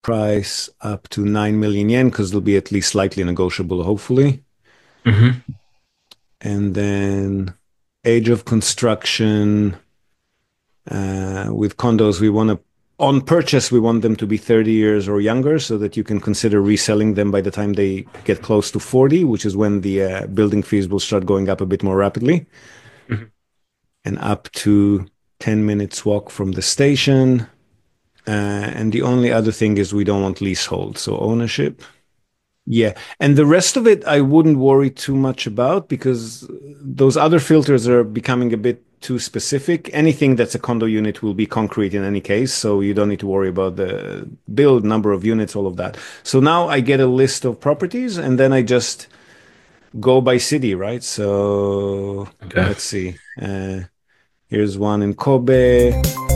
Price up to 9 million yen because it'll be at least slightly negotiable, hopefully. Hmm. And then age of construction with condos, on purchase, we want them to be 30 years or younger so that you can consider reselling them by the time they get close to 40, which is when the building fees will start going up a bit more rapidly. Hmm. And up to 10 minutes walk from the station. And the only other thing is we don't want leasehold, so ownership. Yeah. And the rest of it, I wouldn't worry too much about because those other filters are becoming a bit too specific. Anything that's a condo unit will be concrete in any case. So you don't need to worry about the build, number of units, all of that. So now I get a list of properties and then I just go by city, right? So Okay. let's see. Here's one in Kobe.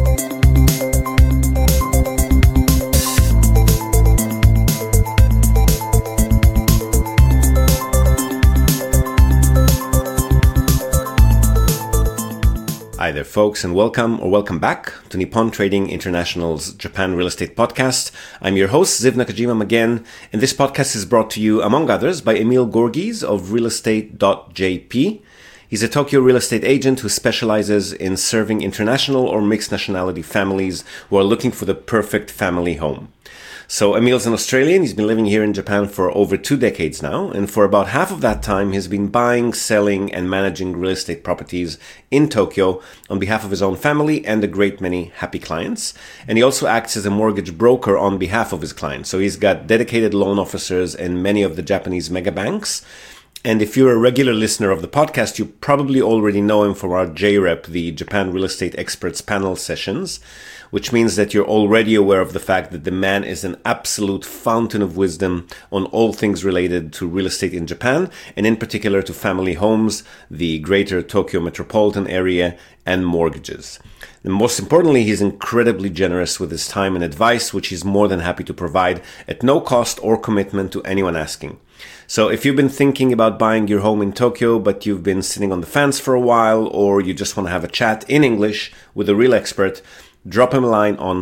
Hi there, folks, and welcome back to Nippon Trading International's Japan Real Estate Podcast. I'm your host, Ziv Nakajima again, and this podcast is brought to you, among others, by Emil Gorgies of realestate.jp. He's a Tokyo real estate agent who specializes in serving international or mixed nationality families who are looking for the perfect family home. So Emil's an Australian. He's been living here in Japan for over 2 decades now. And for about half of that time, he's been buying, selling, and managing real estate properties in Tokyo on behalf of his own family and a great many happy clients. And he also acts as a mortgage broker on behalf of his clients. So he's got dedicated loan officers in many of the Japanese mega banks. And if you're a regular listener of the podcast, you probably already know him from our JREP, the Japan Real Estate Experts panel sessions, which means that you're already aware of the fact that the man is an absolute fountain of wisdom on all things related to real estate in Japan, and in particular to family homes, the greater Tokyo metropolitan area, and mortgages. And most importantly, he's incredibly generous with his time and advice, which he's more than happy to provide at no cost or commitment to anyone asking. So if you've been thinking about buying your home in Tokyo, but you've been sitting on the fence for a while, or you just want to have a chat in English with a real expert, drop him a line on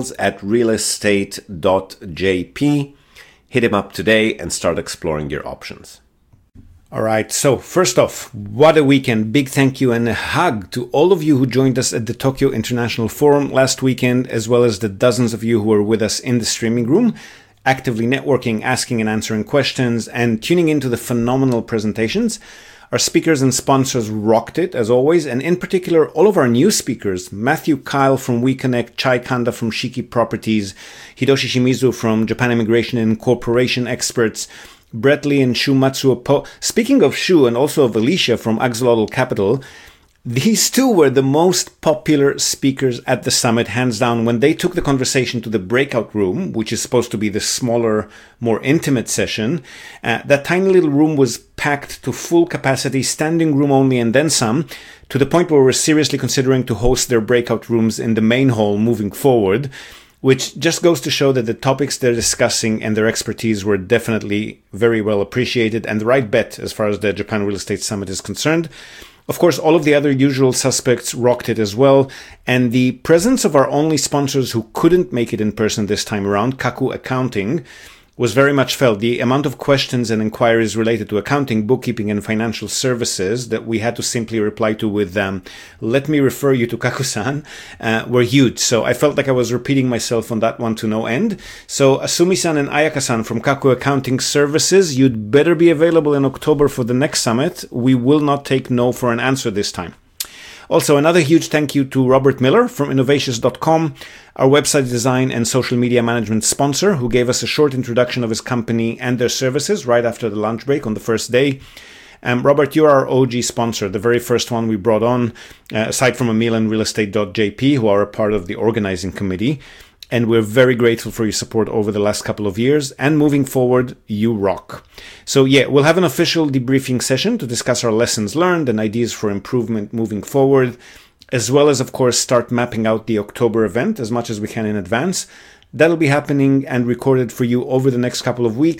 sales@realestate.jp. Hit him up today and start exploring your options. All right. So first off, what a weekend. Big thank you and a hug to all of you who joined us at the Tokyo International Forum last weekend, as well as the dozens of you who were with us in the streaming room, actively networking, asking and answering questions, and tuning into the phenomenal presentations. Our speakers and sponsors rocked it, as always, and in particular, all of our new speakers, Matthew Kyle from WeConnect, Chai Kanda from Shiki Properties, Hidoshi Shimizu from Japan Immigration and Corporation Experts, Brett Lee and Shu Matsuo. Speaking of Shu and also of Alicia from Axolotl Capital, these two were the most popular speakers at the summit, hands down. When they took the conversation to the breakout room, which is supposed to be the smaller, more intimate session, that tiny little room was packed to full capacity, standing room only, and then some, to the point where we're seriously considering to host their breakout rooms in the main hall moving forward, which just goes to show that the topics they're discussing and their expertise were definitely very well appreciated and the right bet as far as the Japan Real Estate Summit is concerned. Of course, all of the other usual suspects rocked it as well, and the presence of our only sponsors who couldn't make it in person this time around, Kaku Accounting, was very much felt. The amount of questions and inquiries related to accounting, bookkeeping, and financial services that we had to simply reply to with let me refer you to Kaku-san, were huge. So I felt like I was repeating myself on that one to no end. So Asumi-san and Ayaka-san from Kaku Accounting Services, you'd better be available in October for the next summit. We will not take no for an answer this time. Also, another huge thank you to Robert Miller from Innovations.com, our website design and social media management sponsor, who gave us a short introduction of his company and their services right after the lunch break on the first day. Robert, you're our OG sponsor, the very first one we brought on, aside from Emil and realestate.jp, who are a part of the organizing committee. And we're very grateful for your support over the last couple of years. And moving forward, you rock. So yeah, we'll have an official debriefing session to discuss our lessons learned and ideas for improvement moving forward, as well as, of course, start mapping out the October event as much as we can in advance. That'll be happening and recorded for you over the next couple of weeks.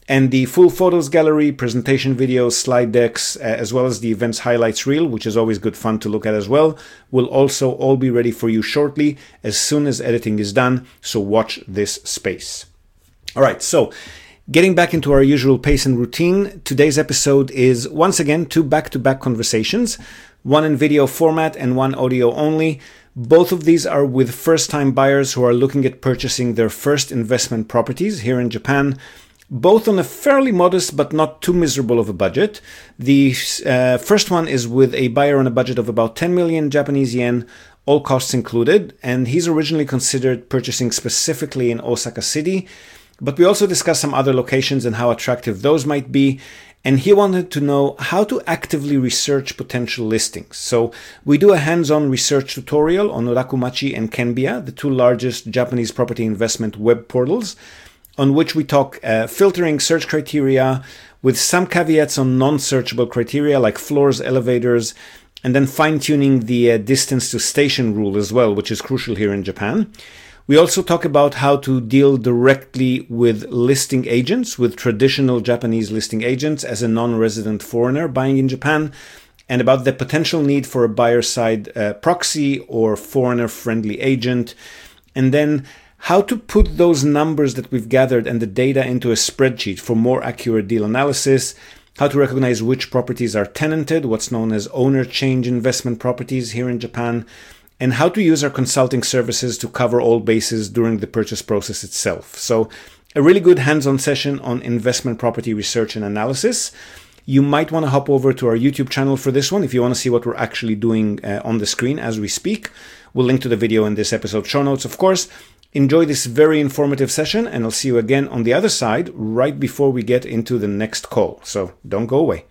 And the full photos gallery, presentation videos, slide decks, as well as the events highlights reel, which is always good fun to look at as well, will also all be ready for you shortly as soon as editing is done. So watch this space. All right, so getting back into our usual pace and routine, today's episode is once again 2 back-to-back conversations, one in video format and one audio only. Both of these are with first-time buyers who are looking at purchasing their first investment properties here in Japan, both on a fairly modest but not too miserable of a budget. The first one is with a buyer on a budget of about 10 million Japanese yen, all costs included, and he's originally considered purchasing specifically in Osaka City, but we also discussed some other locations and how attractive those might be, and he wanted to know how to actively research potential listings. So we do a hands-on research tutorial on Rakumachi and Kenbia, the 2 largest Japanese property investment web portals, on which we talk filtering search criteria with some caveats on non-searchable criteria like floors, elevators, and then fine-tuning the distance to station rule as well, which is crucial here in Japan. We also talk about how to deal directly with listing agents, with traditional Japanese listing agents as a non-resident foreigner buying in Japan, and about the potential need for a buyer-side proxy or foreigner-friendly agent, and then how to put those numbers that we've gathered and the data into a spreadsheet for more accurate deal analysis, how to recognize which properties are tenanted, what's known as owner change investment properties here in Japan, and how to use our consulting services to cover all bases during the purchase process itself. So a really good hands-on session on investment property research and analysis. You might want to hop over to our YouTube channel for this one if you want to see what we're actually doing on the screen as we speak. We'll link to the video in this episode show notes, of course. Enjoy this very informative session, and I'll see you again on the other side right before we get into the next call. So don't go away.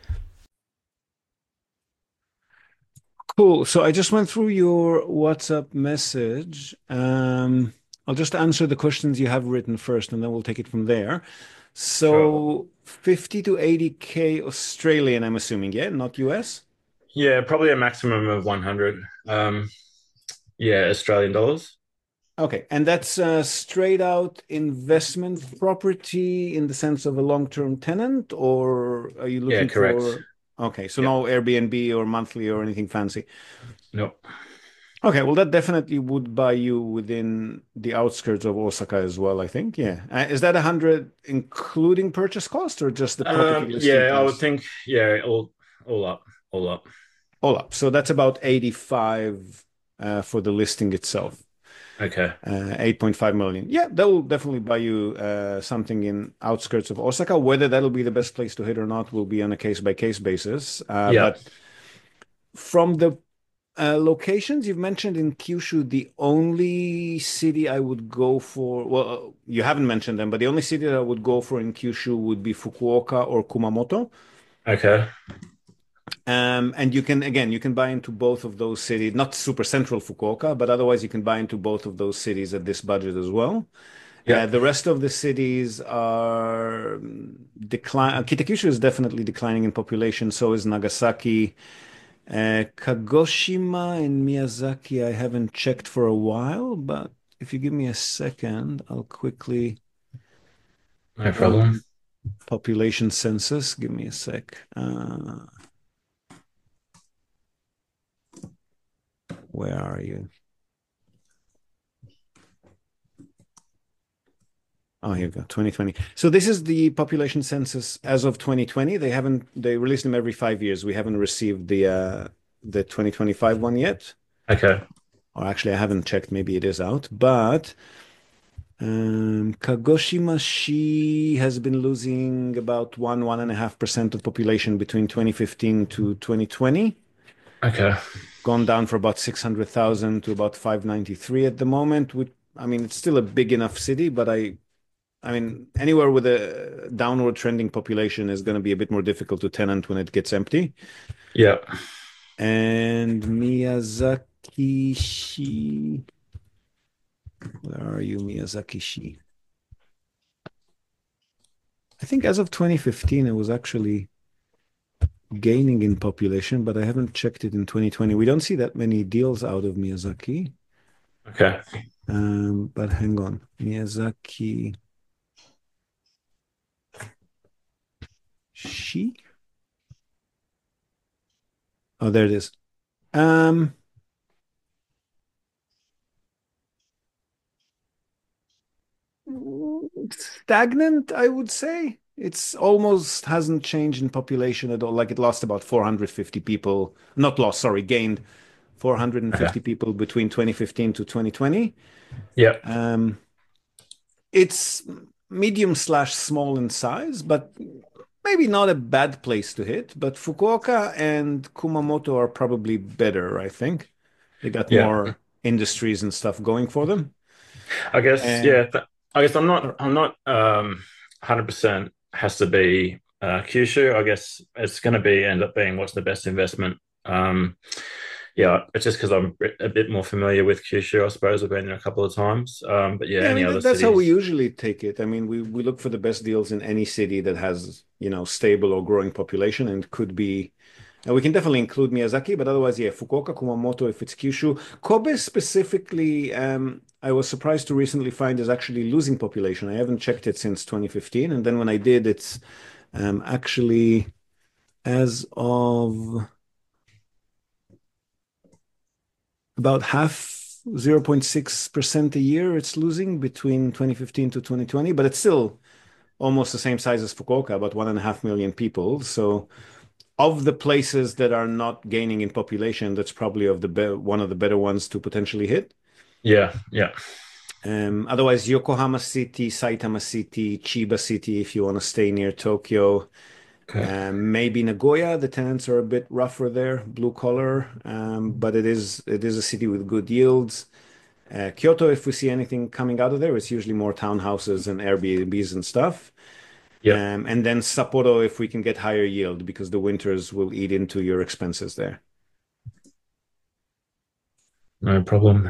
Cool. So I just went through your WhatsApp message. I'll just answer the questions you have written first, and then we'll take it from there. So 50 to 80K Australian, I'm assuming, yeah, not US? Yeah, probably a maximum of 100. Yeah, Australian dollars. Okay, and that's straight out investment property in the sense of a long-term tenant, or are you Yeah, looking correct. for... Okay, so Yep. no Airbnb or monthly or anything fancy. Nope. Okay, well, that definitely would buy you within the outskirts of Osaka as well, I think. Yeah. Is that 100 including purchase cost or just the property listing Yeah, I would price? think, yeah, all up, all up. All up. So that's about 85 for the listing itself. Okay. 8.5 million. Yeah, that will definitely buy you something in outskirts of Osaka. Whether that'll be the best place to hit or not will be on a case-by-case basis. Yeah. But from the locations you've mentioned in Kyushu, the only city I would go for, well, you haven't mentioned them, but the only city that I would go for in Kyushu would be Fukuoka or Kumamoto. Okay. And you can, again, you can buy into both of those cities, not super central Fukuoka, but otherwise you can buy into both of those cities at this budget as well. Yeah. The rest of the cities are decline. Kitakyushu is definitely declining in population. So is Nagasaki. Kagoshima and Miyazaki, I haven't checked for a while, but if you give me a second, I'll quickly No problem. run population census. Give me a sec. Where are you? Oh, here we go, 2020. So this is the population census as of 2020. They release them every 5 years. We haven't received the 2025 one yet. Okay. Or actually, I haven't checked. Maybe it is out. But Kagoshima-shi has been losing about 1.5% of population between 2015 to 2020. Okay. Gone down from about 600,000 to about 593 at the moment. I mean, it's still a big enough city, but I mean, anywhere with a downward trending population is going to be a bit more difficult to tenant when it gets empty. Yeah. And Miyazaki-shi, where are you, Miyazaki-shi? I think as of 2015, it was actually gaining in population, but I haven't checked it in 2020. We don't see that many deals out of Miyazaki. Okay. But hang on, Miyazaki. She? Oh, there it is. Um, Stagnant, I would say. It's almost hasn't changed in population at all. Like it lost about 450 people, not lost, sorry, gained Okay. 450 people between 2015 to 2020. Yep. Um, it's medium slash small in size, but maybe not a bad place to hit. But Fukuoka and Kumamoto are probably better, I think. They got Yeah. more industries and stuff going for them. I guess, And yeah. I guess uh, I'm not 100% has to be Kyushu. I guess it's going to be end up being what's the best investment. Um, yeah, it's just because I'm a bit more familiar with Kyushu, I suppose. I've been there a couple of times. But yeah, yeah, I any mean other that's how we cities? usually take it. I mean, we look for the best deals in any city that has, stable or growing population and could be. We can definitely include Miyazaki, but otherwise, yeah, Fukuoka, Kumamoto, if it's Kyushu. Kobe specifically, I was surprised to recently find is actually losing population. I haven't checked it since 2015, and then when I did, it's actually as of about half 0.6% a year it's losing between 2015 to 2020, but it's still almost the same size as Fukuoka, about 1.5 million people. So of the places that are not gaining in population, that's probably one of the better ones to potentially hit. Yeah, yeah. Otherwise, Yokohama City, Saitama City, Chiba City, if you want to stay near Tokyo. Okay. Maybe Nagoya, the tenants are a bit rougher there, blue collar, but it is a city with good yields. Kyoto, if we see anything coming out of there, it's usually more townhouses and Airbnbs and stuff. Yep. And then Sapporo, if we can get higher yield, because the winters will eat into your expenses there. No problem.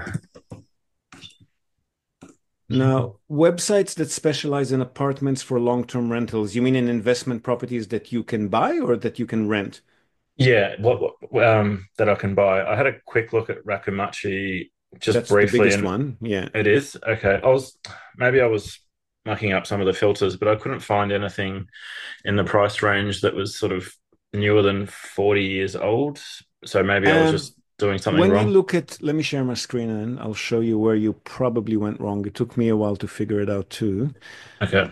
Now, websites that specialize in apartments for long-term rentals, you mean in investment properties that you can buy or that you can rent? Yeah, that I can buy. I had a quick look at Rakumachi just That's the briefly, biggest and one. Yeah. it is okay. Maybe I was mucking up some of the filters, but I couldn't find anything in the price range that was sort of newer than 40 years old. So maybe I was Um, just doing something when you wrong. look at, let me share my screen and I'll show you where you probably went wrong. It took me a while to figure it out too. Okay.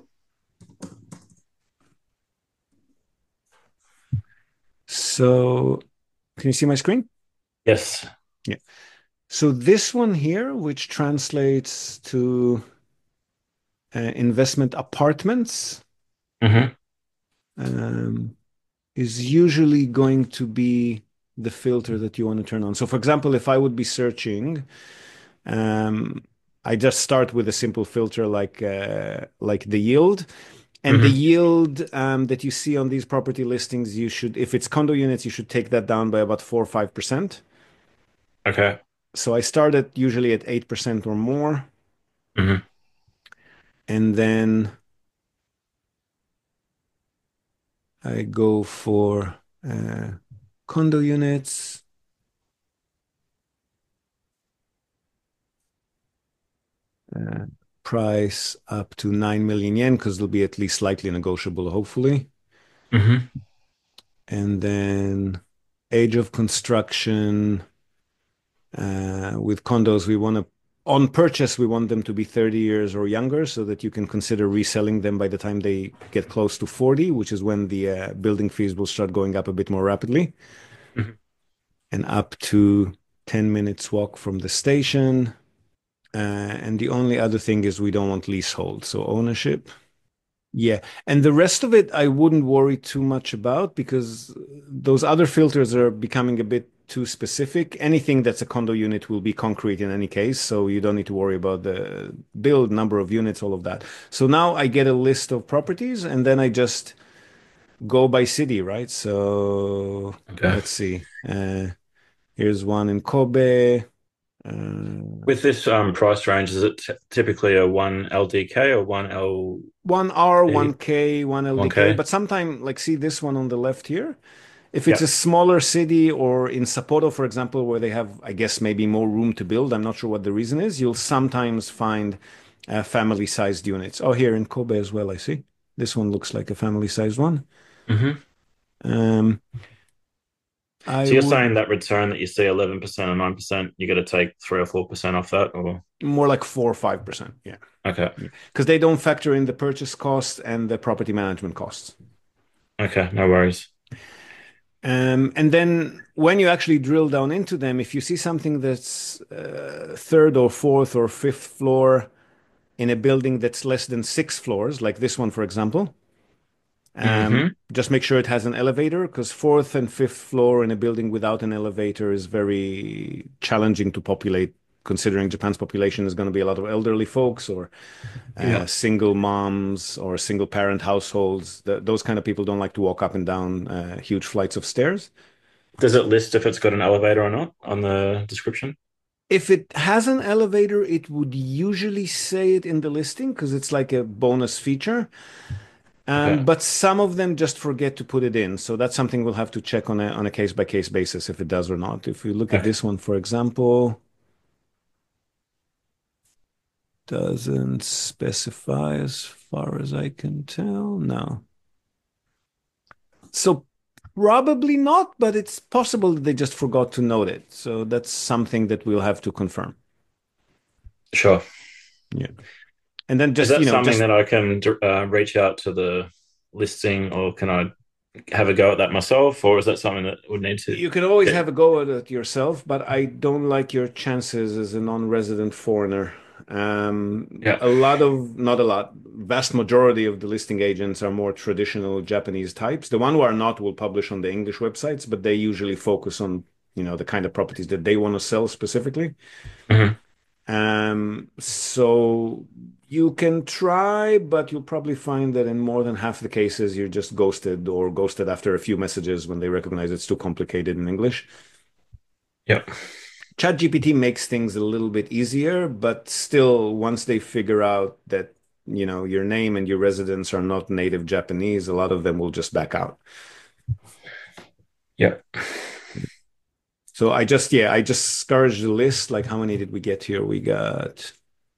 So, can you see my screen? Yes. Yeah. So this one here, which translates to investment apartments, Hmm. um, is usually going to be the filter that you want to turn on. So, for example, if I would be searching, um, I just start with a simple filter like the yield. And the Hmm. yield that you see on these property listings, if it's condo units, you should take that down by about 4 or 5%. Okay. So I start at usually at 8% or more, Hmm. and then I go for condo units, uh, price up to 9 million yen because they'll be at least slightly negotiable, hopefully. Hmm. And then age of construction with condos, on purchase, we want them to be 30 years or younger so that you can consider reselling them by the time they get close to 40, which is when the building fees will start going up a bit more rapidly. Hmm. And up to 10 minutes walk from the station. And the only other thing is we don't want leasehold, so ownership. Yeah. And the rest of it, I wouldn't worry too much about because those other filters are becoming a bit too specific. Anything that's a condo unit will be concrete in any case, so you don't need to worry about the build, number of units, all of that. So now I get a list of properties and then I just go by city, right? So Okay. let's see. Here's one in Kobe. Uh, With this price range, is it typically a 1 LDK or 1 LE? 1R, 1K, 1 LDK, 1K? but sometime like see this one on the left here. If it's Yeah. a smaller city or in Sapporo, for example, where they have, I guess, maybe more room to build, I'm not sure what the reason is, you'll sometimes find family-sized units. Oh, here in Kobe as well, I see. This one looks like a family-sized one. Hmm. Um, So I you're would saying that return that you see 11% or 9%, you got to take 3 or 4% off that, or more like 4 or 5%. Yeah. okay, Because they don't factor in the purchase cost and the property management costs. okay, no worries. And then when you actually drill down into them, if you see something that's third or fourth or fifth floor in a building that's less than 6 floors, like this one, for example, Hmm. just make sure it has an elevator because fourth and fifth floor in a building without an elevator is very challenging to populate, considering Japan's population is going to be a lot of elderly folks or Yeah. single moms or single parent households. Those kind of people don't like to walk up and down huge flights of stairs. Does it list if it's got an elevator or not on the description? If it has an elevator, it would usually say it in the listing because it's like a bonus feature. Okay. But some of them just forget to put it in. So that's something we'll have to check on a case by case basis if it does or not. If we look at Okay. this one, for example, doesn't specify as far as I can tell. No. So probably not, but it's possible that they just forgot to note it. So that's something that we'll have to confirm. Sure. Yeah. And then Is just, that something just that I can reach out to the listing, or can I have a go at that myself, or is that something that would need to you can always get? have a go at it yourself, but I don't like your chances as a non-resident foreigner. Yeah. Not a lot, vast majority of the listing agents are more traditional Japanese types. The one who are not will publish on the English websites, but they usually focus on, the kind of properties that they want to sell specifically. Hmm. So you can try, but you'll probably find that in more than half the cases, you're just ghosted or ghosted after a few messages when they recognize it's too complicated in English. Yeah. ChatGPT makes things a little bit easier, but still, once they figure out that, your name and your residence are not native Japanese, a lot of them will just back out. Yeah. So I just scourged the list. Like, how many did we get here? We got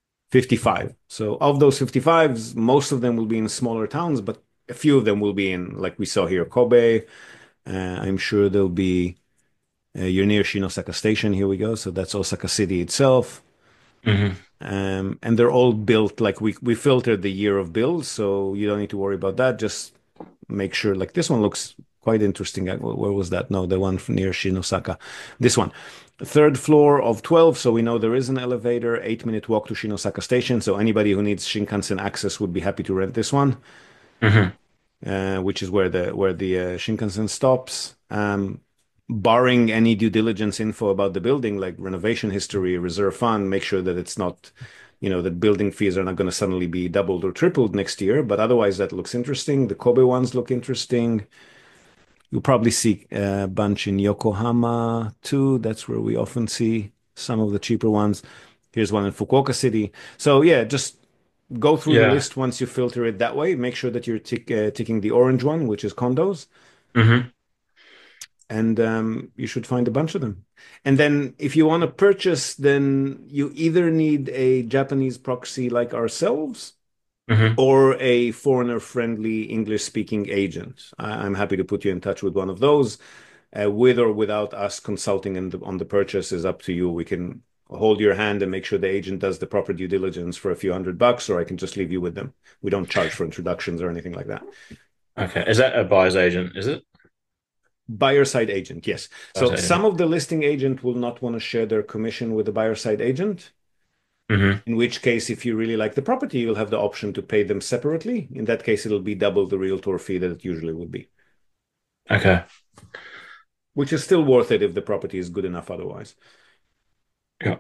55. So of those 55s, most of them will be in smaller towns, but a few of them will be in, like we saw here, Kobe. I'm sure there'll be, you're near Shinosaka Station. Here we go. So that's Osaka City itself. Hmm. And they're all built like we filtered the year of build, so you don't need to worry about that. Just make sure, like this one looks quite interesting. Where was that? No, the one near Shinosaka. This one. Third floor of 12, so we know there is an elevator, 8-minute walk to Shinosaka Station. So anybody who needs Shinkansen access would be happy to rent this one, Hmm. which is where the Shinkansen stops. Barring any due diligence info about the building, like renovation history, reserve fund, make sure that it's not, that building fees are not going to suddenly be doubled or tripled next year. But otherwise, that looks interesting. The Kobe ones look interesting. You'll probably see a bunch in Yokohama too. That's where we often see some of the cheaper ones. Here's one in Fukuoka City. So yeah, just go through the Yeah. list once you filter it that way. Make sure that you're ticking the orange one, which is condos, Hmm. and you should find a bunch of them. And then if you want to purchase, then you either need a Japanese proxy like ourselves Hmm. or a foreigner-friendly English-speaking agent. I'm happy to put you in touch with one of those. With or without us consulting on the purchase is up to you. We can hold your hand and make sure the agent does the proper due diligence for a few $100, or I can just leave you with them. We don't charge for introductions or anything like that. Okay. Is that a buyer's agent? Is it? Buyer side agent, yes. Buyer's So some agent. of the listing agent will not want to share their commission with the buyer side agent. Hmm. In which case, if you really like the property, you'll have the option to pay them separately. In that case, it'll be double the realtor fee that it usually would be, Okay. which is still worth it if the property is good enough otherwise. Yeah.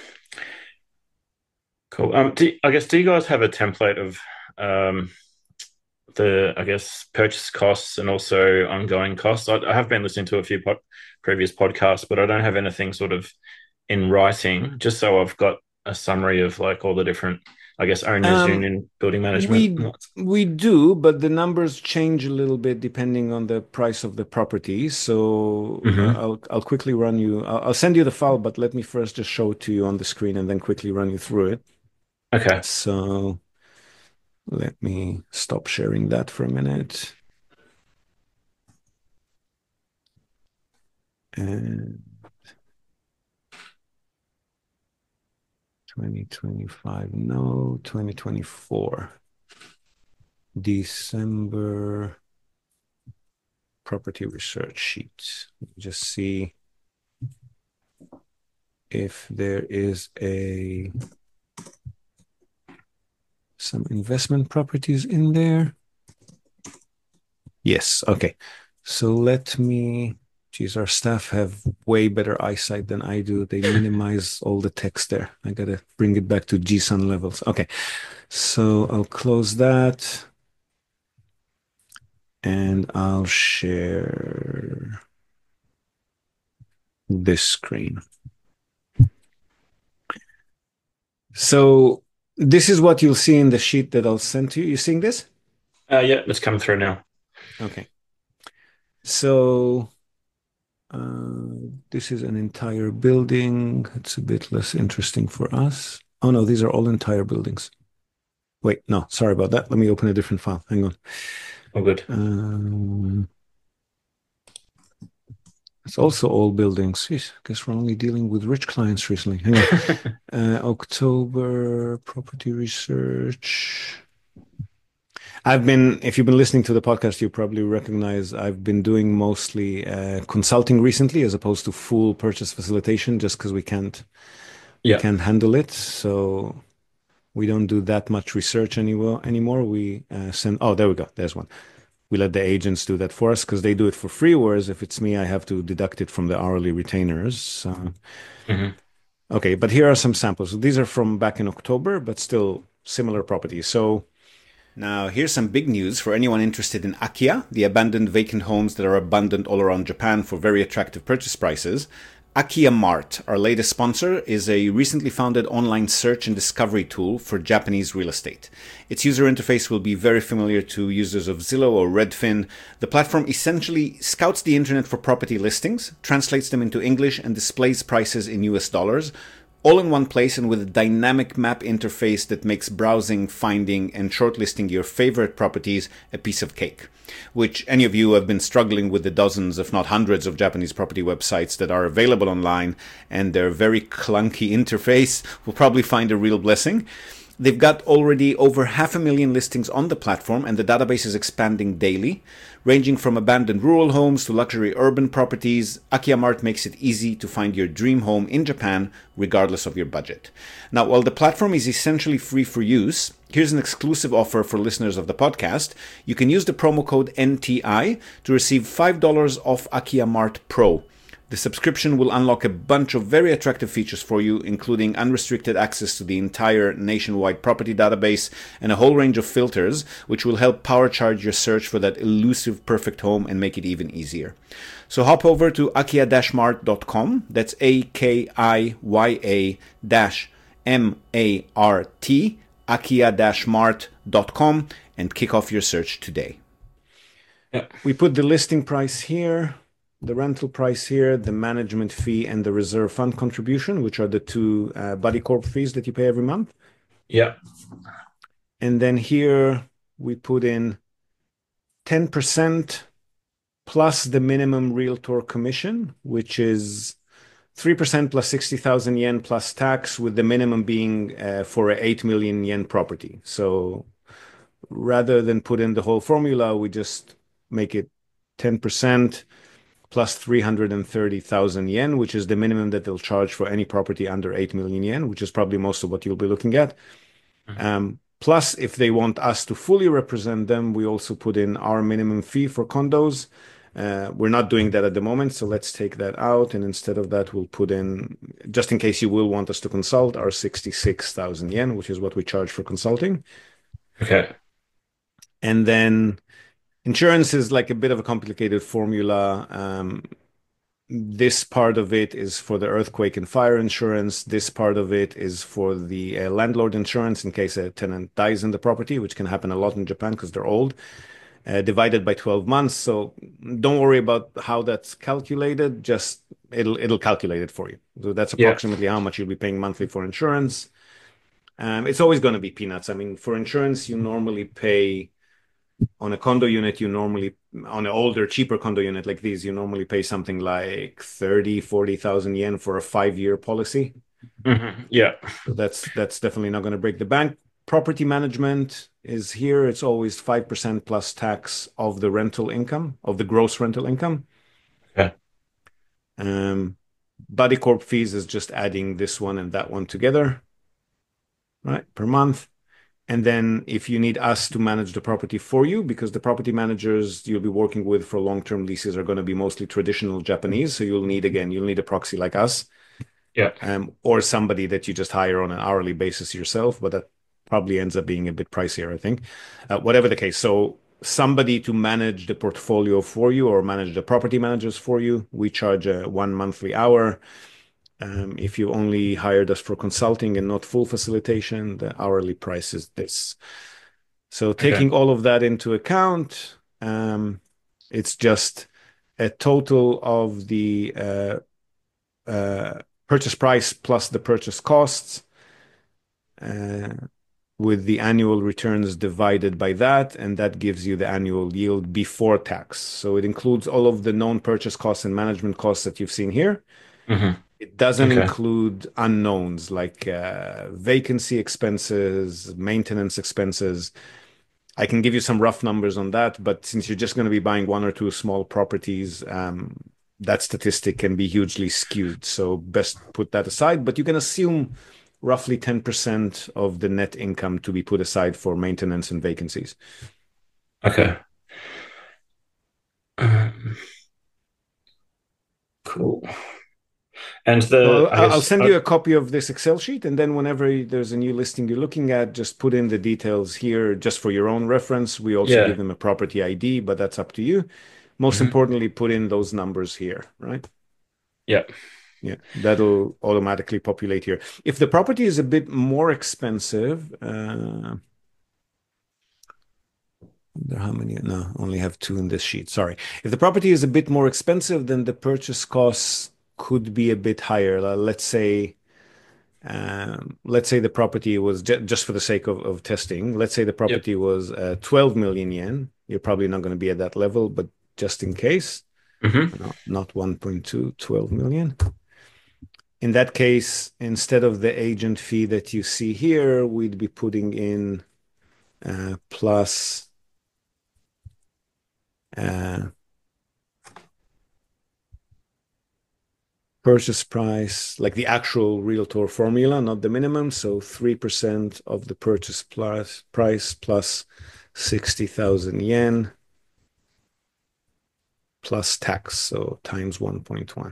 Cool. Do you guys have a template of um, the, I guess, purchase costs and also ongoing costs? I have been listening to a few previous podcasts, but I don't have anything sort of in writing, just so I've got a summary of like all the different, I guess, owners Um, union, building management. we we do, but the numbers change a little bit depending on the price of the property. So Hmm. I'll quickly run you. I'll send you the file, but let me first just show it to you on the screen and then quickly run you through it. Okay. So Let me stop sharing that for a minute. And 2025, no, 2024. December property research sheet. Just see if there is some investment properties in there. Yes, okay. So geez, our staff have way better eyesight than I do. They minimize all the text there. I gotta bring it back to GSUN levels. Okay, so I'll close that and I'll share this screen. So this is what you'll see in the sheet that I'll send to you. You seeing this? Yeah, it's coming through now. Okay. So this is an entire building. It's a bit less interesting for us. Oh no, these are all entire buildings. Wait, no, sorry about that. Let me open a different file. Hang on. All good. It's also all buildings. Jeez, I guess we're only dealing with rich clients recently. Hang on. October property research. If you've been listening to the podcast, you probably recognize I've been doing mostly consulting recently as opposed to full purchase facilitation just because we can't handle it. So we don't do that much research anymore. We there we go. There's one. We let the agents do that for us because they do it for free. Whereas if it's me, I have to deduct it from the hourly retainers. Okay, but here are some samples. These are from back in October, but still similar properties. So now here's some big news for anyone interested in Akia, the abandoned vacant homes that are abundant all around Japan for very attractive purchase prices. Akia Mart, our latest sponsor, is a recently founded online search and discovery tool for Japanese real estate. Its user interface will be very familiar to users of Zillow or Redfin. The platform essentially scouts the internet for property listings, translates them into English, and displays prices in US dollars, all in one place and with a dynamic map interface that makes browsing, finding, and shortlisting your favorite properties a piece of cake. Which any of you who have been struggling with the dozens, if not hundreds, of Japanese property websites that are available online and their very clunky interface will probably find a real blessing. They've got already over 500,000 listings on the platform, and the database is expanding daily. Ranging from abandoned rural homes to luxury urban properties, Akia Mart makes it easy to find your dream home in Japan, regardless of your budget. Now, while the platform is essentially free for use, here's an exclusive offer for listeners of the podcast. You can use the promo code NTI to receive $5 off Akia Mart Pro. The subscription will unlock a bunch of very attractive features for you, including unrestricted access to the entire nationwide property database and a whole range of filters, which will help power charge your search for that elusive perfect home and make it even easier. So hop over to akia-mart.com. That's AKIYA-MART, akia-mart.com, and kick off your search today. Yep. We put the listing price here, the rental price here, the management fee, and the reserve fund contribution, which are the two Buddy Corp fees that you pay every month. Yeah. And then here we put in 10% plus the minimum realtor commission, which is 3% plus 60,000 yen plus tax, with the minimum being for a 8 million yen property. So rather than put in the whole formula, we just make it 10% plus 330,000 yen, which is the minimum that they'll charge for any property under 8 million yen, which is probably most of what you'll be looking at. Plus, if they want us to fully represent them, we also put in our minimum fee for condos. We're not doing that at the moment, so let's take that out. And instead of that, we'll put in, just in case you will want us to consult, our 66,000 yen, which is what we charge for consulting. Okay. And then insurance is like a bit of a complicated formula. This part of it is for the earthquake and fire insurance. This part of it is for the landlord insurance in case a tenant dies in the property, which can happen a lot in Japan because they're old, divided by 12 months. So don't worry about how that's calculated. Just it'll calculate it for you. So that's approximately how much you'll be paying monthly for insurance. It's always going to be peanuts. I mean, for insurance, you normally pay on a condo unit, on an older, cheaper condo unit like these, you normally pay something like 30, 40,000 yen for a 5-year policy. Yeah. So that's definitely not going to break the bank. Property management is here. It's always 5% plus tax of the rental income, of the gross rental income. Okay. Buddy Corp fees is just adding this one and that one together, right, per month. And then if you need us to manage the property for you, because the property managers you'll be working with for long-term leases are going to be mostly traditional Japanese. So you'll need a proxy like us, Yeah. or somebody that you just hire on an hourly basis yourself, but that probably ends up being a bit pricier, I think. Whatever the case. So somebody to manage the portfolio for you or manage the property managers for you, we charge a 1 monthly hour. If you only hired us for consulting and not full facilitation, the hourly price is this. So Okay. taking all of that into account, it's just a total of the purchase price plus the purchase costs, uh, with the annual returns divided by that, and that gives you the annual yield before tax. So it includes all of the known purchase costs and management costs that you've seen here. It doesn't Okay. include unknowns like vacancy expenses, maintenance expenses. I can give you some rough numbers on that, but since you're just going to be buying one or two small properties, that statistic can be hugely skewed. So best put that aside. But you can assume roughly 10% of the net income to be put aside for maintenance and vacancies. Okay. Cool. And So I I'll guess, send you a copy of this Excel sheet, and then whenever there's a new listing you're looking at, just put in the details here just for your own reference. We also give yeah. them a property ID, but that's up to you. Most importantly, put in those numbers here, right? Yeah. Yeah, that'll automatically populate here. If the property is a bit more expensive, how many? No, only have two in this sheet. Sorry. If the property is a bit more expensive, then the purchase costs could be a bit higher. Let's say the property was just for the sake of testing. Let's say the Yep. property was 12 million yen. You're probably not going to be at that level, but just in case, not 1.2, 12 million. In that case, instead of the agent fee that you see here, we'd be putting in plus uh, purchase price, like the actual realtor formula, not the minimum. So 3% of the purchase price plus 60,000 yen plus tax. So times 1.1.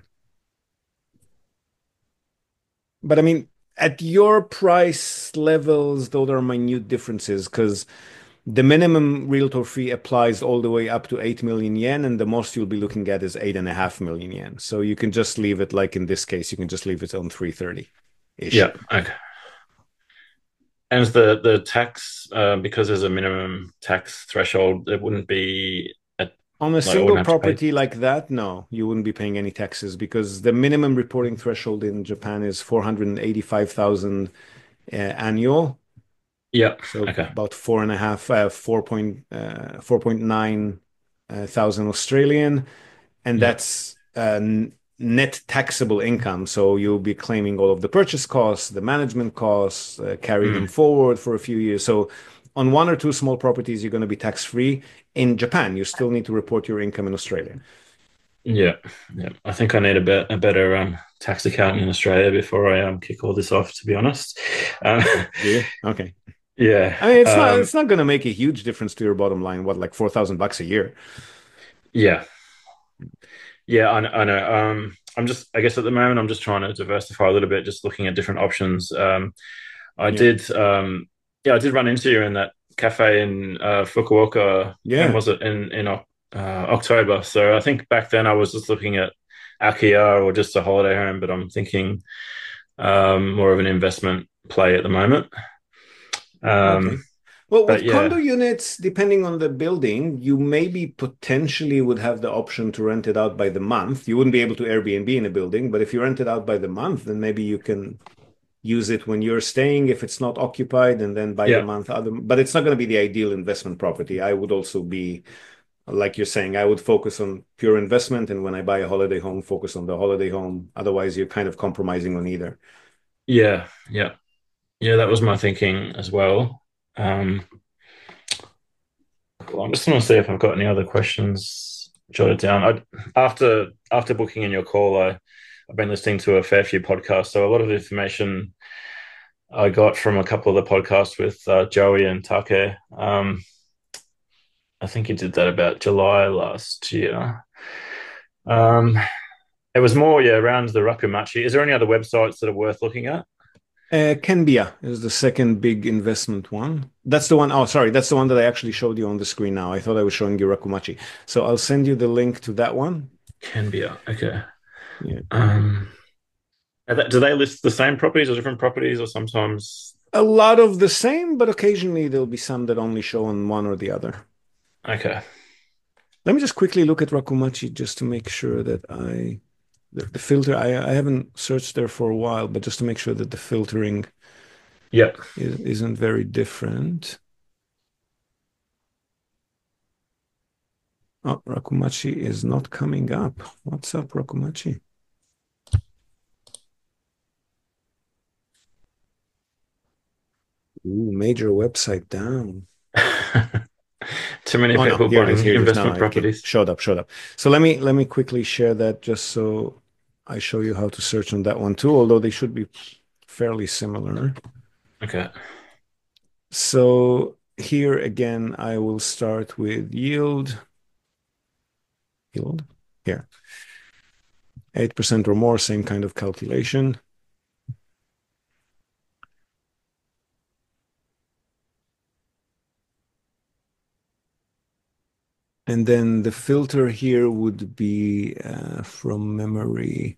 But I mean, at your price levels, those are minute differences because the minimum realtor fee applies all the way up to 8 million yen, and the most you'll be looking at is 8.5 million yen. So you can just leave it like in this case, you can just leave it on 330-ish. Yeah. Okay. And the tax, because there's a minimum tax threshold, it wouldn't be at On a like I single wouldn't have to pay. property like that, no, you wouldn't be paying any taxes because the minimum reporting threshold in Japan is 485,000 annual. Yeah. So Okay. about 4.5, 4.9 thousand Australian, and Yeah. that's net taxable income. So you'll be claiming all of the purchase costs, the management costs, carry them forward for a few years. So on one or two small properties, you're going to be tax free. In Japan, you still need to report your income in Australia. Yeah. Yeah. I think I need a better tax accountant in Australia before I kick all this off, to be honest. Um, Do you? Okay. yeah. I mean, it's not going to make a huge difference to your bottom line. What, like $4,000 a year? Yeah. Yeah, I know. I'm just, I guess at the moment, I'm just trying to diversify a little bit, just looking at different options. I Yeah. did, yeah, I did run into you in that cafe in Fukuoka. When Yeah. was it? October. So I think back then I was just looking at Akia or just a holiday home, but I'm thinking more of an investment play at the moment. Um, Okay. Well, but with condo yeah, units, depending on the building, you maybe potentially would have the option to rent it out by the month. You wouldn't be able to Airbnb in a building, but if you rent it out by the month, then maybe use it when you're staying if it's not occupied, and then by the Yeah. month other. But it's not going to be the ideal investment property. I would also be like you're saying, I would focus on pure investment, and when I buy a holiday home, focus on the holiday home. Otherwise, you're kind of compromising on either. Yeah. Yeah. Yeah. That was my thinking as well. Um, well, I'm just going to see if I've got any other questions jotted down. After booking in your call, I've been listening to a fair few podcasts, so a lot of information I got from a couple of the podcasts with Joey and Take. I think he did that about July last year. Um, it was more, yeah, around the Rakumachi. Is there any other websites that are worth looking at? Kenbia is the second big investment one. That's the one. Oh, sorry. That's the one that I actually showed you on the screen now. I thought I was showing you Rakumachi. So I'll send you the link to that one. Canbia. Okay. Yeah. Um, do they list the same properties or different properties, or sometimes? A lot of the same, but occasionally there'll be some that only show on one or the other. Okay. Let me just quickly look at Rakumachi just to make sure that the filter, I haven't searched there for a while, but just to make sure that the filtering Yep. isn't very different. Oh, Rakumachi is not coming up. What's up, Rakumachi? Ooh, major website down. Too many Oh no, people here it is. buying Here it is. No, investment okay. properties. Showed up, showed up. So let me quickly share that just so I show you how to search on that one too, although they should be fairly similar. Okay. So here again, I will start with yield. Yield here. 8% or more, same kind of calculation. And then the filter here would be from memory.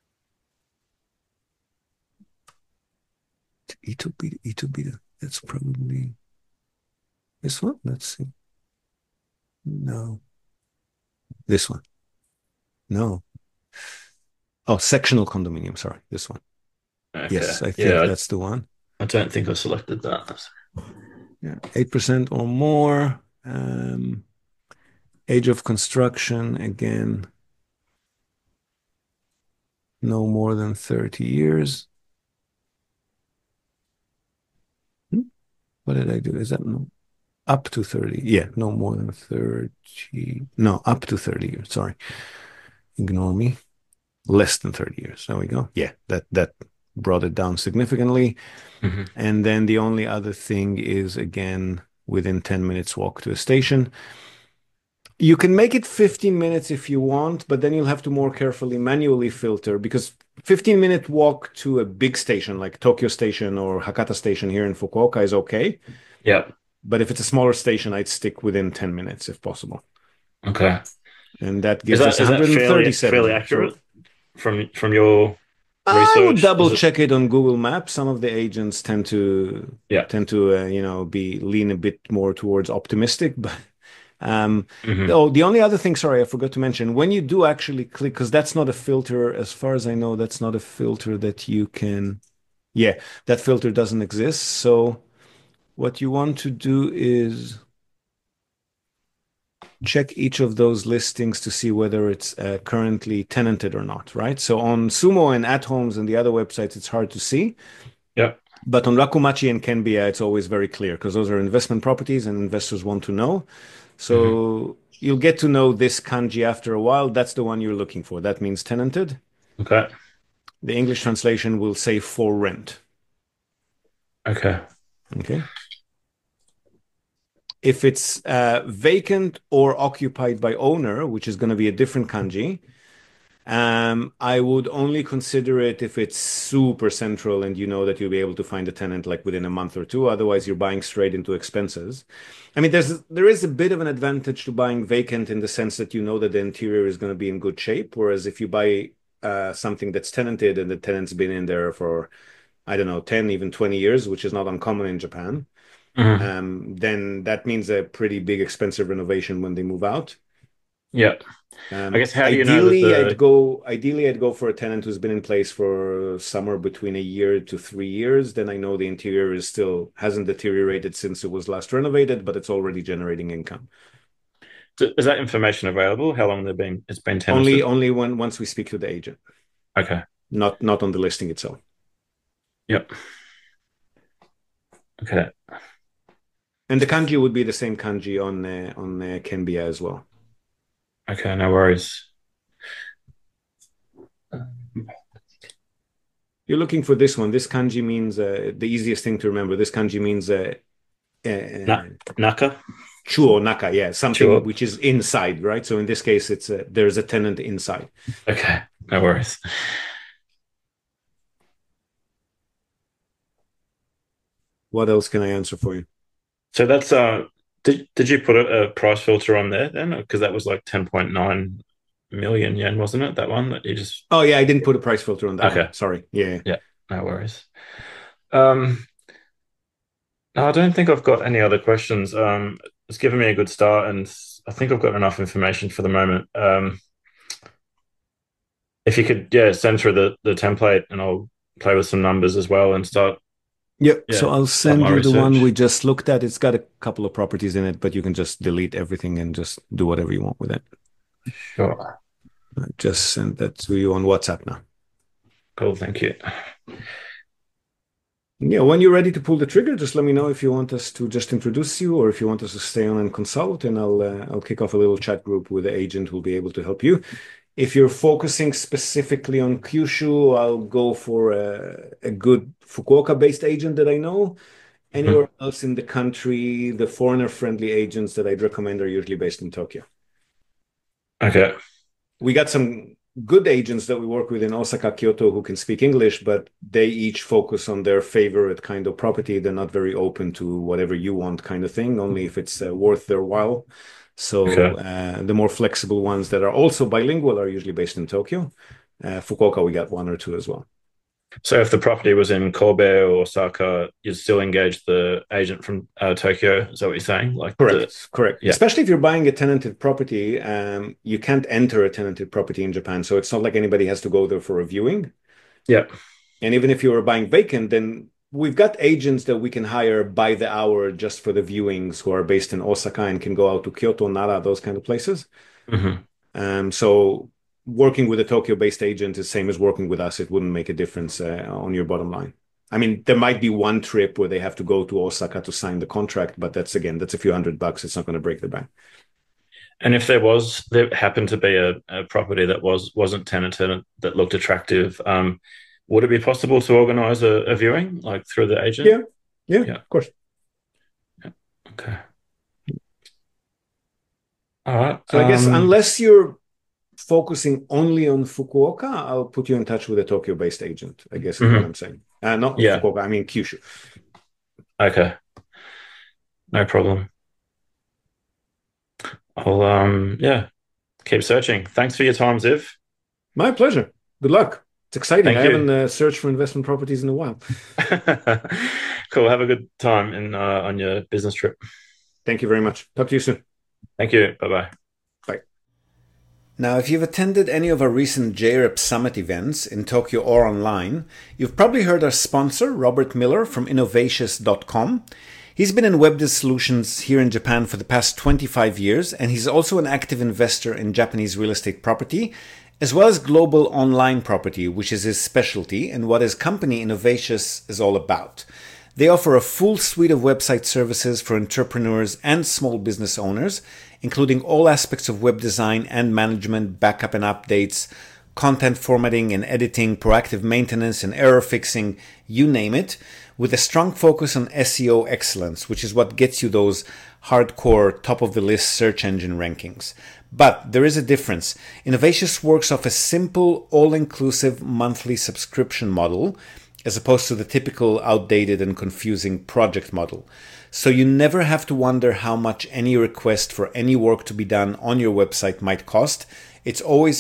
E to B. That's probably this one. Let's see. No. This one. No. Oh, sectional condominium. Sorry. This one. Okay. Yes, I think Yeah, that's the one. I don't think I selected that. Yeah. 8% or more. Age of construction, again, no more than 30 years. What did I do? Is that no? Up to 30? Yeah, no more than 30. No, up to 30 years. Sorry. Ignore me. Less than 30 years. There we go. Yeah, that brought it down significantly. Mm-hmm. And then the only other thing is, again, within 10 minutes walk to a station. You can make it 15 minutes if you want, but then you'll have to more carefully manually filter because 15-minute walk to a big station like Tokyo Station or Hakata Station here in Fukuoka is okay. Yeah. But if it's a smaller station, I'd stick within 10 minutes if possible. Okay. And that Is gives that us is that fairly 137. accurate So from your I would research? double check it on Google Maps. Some of the agents tend to Yeah. be lean a bit more towards optimistic, but Mm-hmm. oh, the only other thing, sorry, I forgot to mention, when you do actually click, because that's not a filter, as far as I know, that's not a filter that you can, yeah, that filter doesn't exist. So what you want to do is check each of those listings to see whether it's currently tenanted or not, right? So on Sumo and At Homes and the other websites, it's hard to see. Yeah. But on Rakumachi and Kenbia, it's always very clear because those are investment properties and investors want to know. Mm-hmm. So you'll get to know this kanji after a while. That's the one you're looking for. That means tenanted. Okay. The English translation will say for rent. Okay. Okay. If it's vacant or occupied by owner, which is going to be a different kanji, I would only consider it if it's super central and you know that you'll be able to find a tenant like within a month or two. Otherwise, you're buying straight into expenses. I mean, there is a bit of an advantage to buying vacant in the sense that you know that the interior is going to be in good shape. Whereas if you buy something that's tenanted and the tenant's been in there for, I don't know, 10, even 20 years, which is not uncommon in Japan, Mm-hmm. then that means a pretty big expensive renovation when they move out. Yeah. I guess how do you know that Ideally, the I'd go for a tenant who's been in place for somewhere between a year to 3 years. Then I know the interior is still hasn't deteriorated since it was last renovated, but it's already generating income. is that information available? How long it's been Only tenanted? only when once we speak to the agent, Okay. not on the listing itself. Yep. Okay. And the kanji would be the same kanji on Kenbia as well. Okay, no worries. You're looking for this one. This kanji means the easiest thing to remember. This kanji means Naka? chuo naka, yeah, something Sure. which is inside, right? So in this case, it's there's a tenant inside. Okay, no worries. What else can I answer for you? So that's did you put a price filter on there then? Because that was like 10.9 million yen, wasn't it? That one that you just Oh yeah, I didn't put a price filter on that one. okay. Sorry. Yeah. Yeah, no worries. Um no, I don't think I've got any other questions. It's given me a good start and I think I've got enough information for the moment. If you could, yeah, send through the template and I'll play with some numbers as well and Yep. So yeah, I'll start send my you the one we research. just looked at. It's got a couple of properties in it, but you can just delete everything and just do whatever you want with it. Sure. I just sent that to you on WhatsApp now. Cool, thank you. Yeah, when you're ready to pull the trigger, just let me know if you want us to just introduce you or if you want us to stay on and consult, and I'll kick off a little chat group with the agent who'll be able to help you. If you're focusing specifically on Kyushu, I'll go for a good Fukuoka-based agent that I know. Mhm. Anywhere else in the country, the foreigner-friendly agents that I'd recommend are usually based in Tokyo. Okay. We got some good agents that we work with in Osaka, Kyoto who can speak English, but they each focus on their favorite kind of property. They're not very open to whatever you want kind of thing, only if it's worth their while. So Okay. the more flexible ones that are also bilingual are usually based in Tokyo. Fukuoka, we got one or two as well. So if the property was in Kobe or Osaka, you'd still engage the agent from Tokyo. Is that what you're saying? Like the Correct, correct. yeah, Especially if you're buying a tenanted property, you can't enter a tenanted property in Japan. So it's not like anybody has to go there for a viewing. yeah. And even if you were buying vacant, then we've got agents that we can hire by the hour just for the viewings who are based in Osaka and can go out to Kyoto, Nara, those kind of places. Hmm. So working with a Tokyo-based agent is same as working with us. It wouldn't make a difference on your bottom line. I mean, there might be one trip where they have to go to Osaka to sign the contract, but that's a few $100. It's not going to break the bank. And if there happened to be a property that wasn't tenanted that looked attractive, would it be possible to organise a viewing like through the agent? Yeah, yeah, Yeah. of course. Yeah. Okay. All right. So I guess unless you're focusing only on Fukuoka, I'll put you in touch with a Tokyo-based agent, I guess is what mhm. I'm saying. Not Yeah. Fukuoka, I mean Kyushu. Okay. No problem. I'll yeah, keep searching. Thanks for your time, Ziv. My pleasure. Good luck. It's exciting. I Thank haven't you. searched for investment properties in a while. Cool. Have a good time on your business trip. Thank you very much. Talk to you soon. Thank you. Bye bye. Bye. Now, if you've attended any of our recent JREP Summit events in Tokyo or online, you've probably heard our sponsor, Robert Miller from Innovatious.com. He's been in web solutions here in Japan for the past 25 years, and he's also an active investor in Japanese real estate property, as well as global online property, which is his specialty and what his company Innovatious is all about. They offer a full suite of website services for entrepreneurs and small business owners, including all aspects of web design and management, backup and updates, content formatting and editing, proactive maintenance and error fixing, you name it, with a strong focus on SEO excellence, which is what gets you those hardcore top of the list search engine rankings. But there is a difference. Innovatious works off a simple, all-inclusive monthly subscription model, as opposed to the typical outdated and confusing project model. So you never have to wonder how much any request for any work to be done on your website might cost. It's always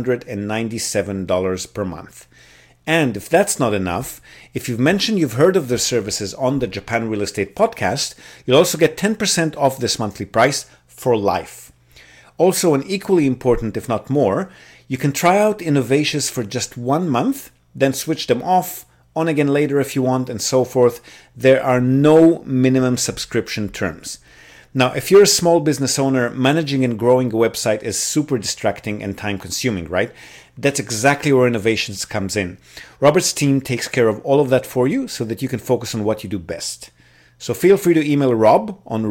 $497 per month. And if that's not enough, if you've mentioned you've heard of their services on the Japan Real Estate Podcast, you'll also get 10% off this monthly price for life. Also, and equally important, if not more, you can try out Innovations for just 1 month, then switch them off, on again later if you want, and so forth. There are no minimum subscription terms. Now, if you're a small business owner, managing and growing a website is super distracting and time consuming, right? That's exactly where Innovations comes in. Robert's team takes care of all of that for you so that you can focus on what you do best. So feel free to email Rob on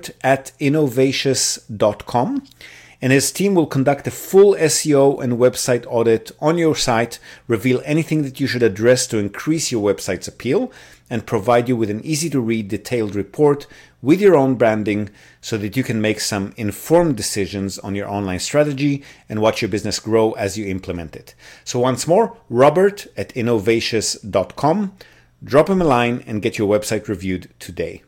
robert@innovations.com, and his team will conduct a full SEO and website audit on your site, reveal anything that you should address to increase your website's appeal, and provide you with an easy-to-read detailed report with your own branding so that you can make some informed decisions on your online strategy and watch your business grow as you implement it. So once more, robert@innovations.com. Drop him a line and get your website reviewed today.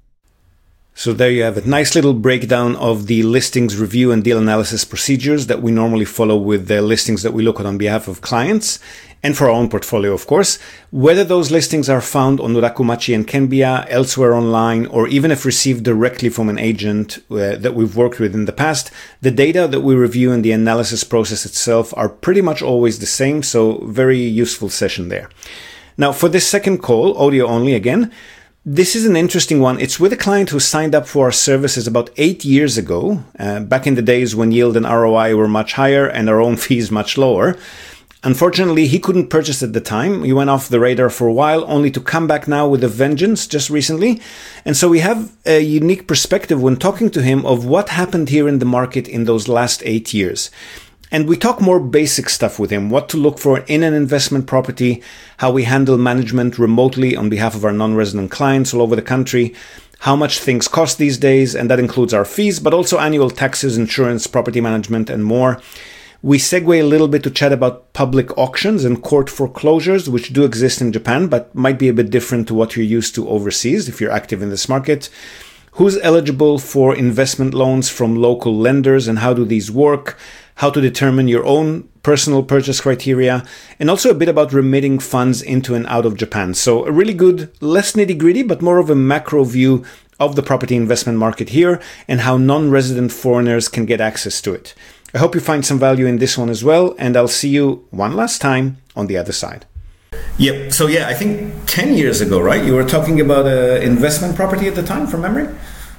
So there you have it. Nice little breakdown of the listings review and deal analysis procedures that we normally follow with the listings that we look at on behalf of clients and for our own portfolio, of course. Whether those listings are found on Rakumachi and Kenbia, elsewhere online, or even if received directly from an agent that we've worked with in the past, the data that we review and the analysis process itself are pretty much always the same. So very useful session there. Now for this second call, audio only again, this is an interesting one. It's with a client who signed up for our services about 8 years ago, back in the days when yield and ROI were much higher and our own fees much lower. Unfortunately, he couldn't purchase at the time. He went off the radar for a while, only to come back now with a vengeance just recently. And so we have a unique perspective when talking to him of what happened here in the market in those last 8 years. And we talk more basic stuff with him, what to look for in an investment property, how we handle management remotely on behalf of our non-resident clients all over the country, how much things cost these days, and that includes our fees, but also annual taxes, insurance, property management, and more. We segue a little bit to chat about public auctions and court foreclosures, which do exist in Japan, but might be a bit different to what you're used to overseas if you're active in this market. Who's eligible for investment loans from local lenders and how do these work? How to determine your own personal purchase criteria, and also a bit about remitting funds into and out of Japan. So a really good, less nitty-gritty, but more of a macro view of the property investment market here and how non-resident foreigners can get access to it. I hope you find some value in this one as well, and I'll see you one last time on the other side. Yep. So I think 10 years ago, right? You were talking about an investment property at the time, from memory?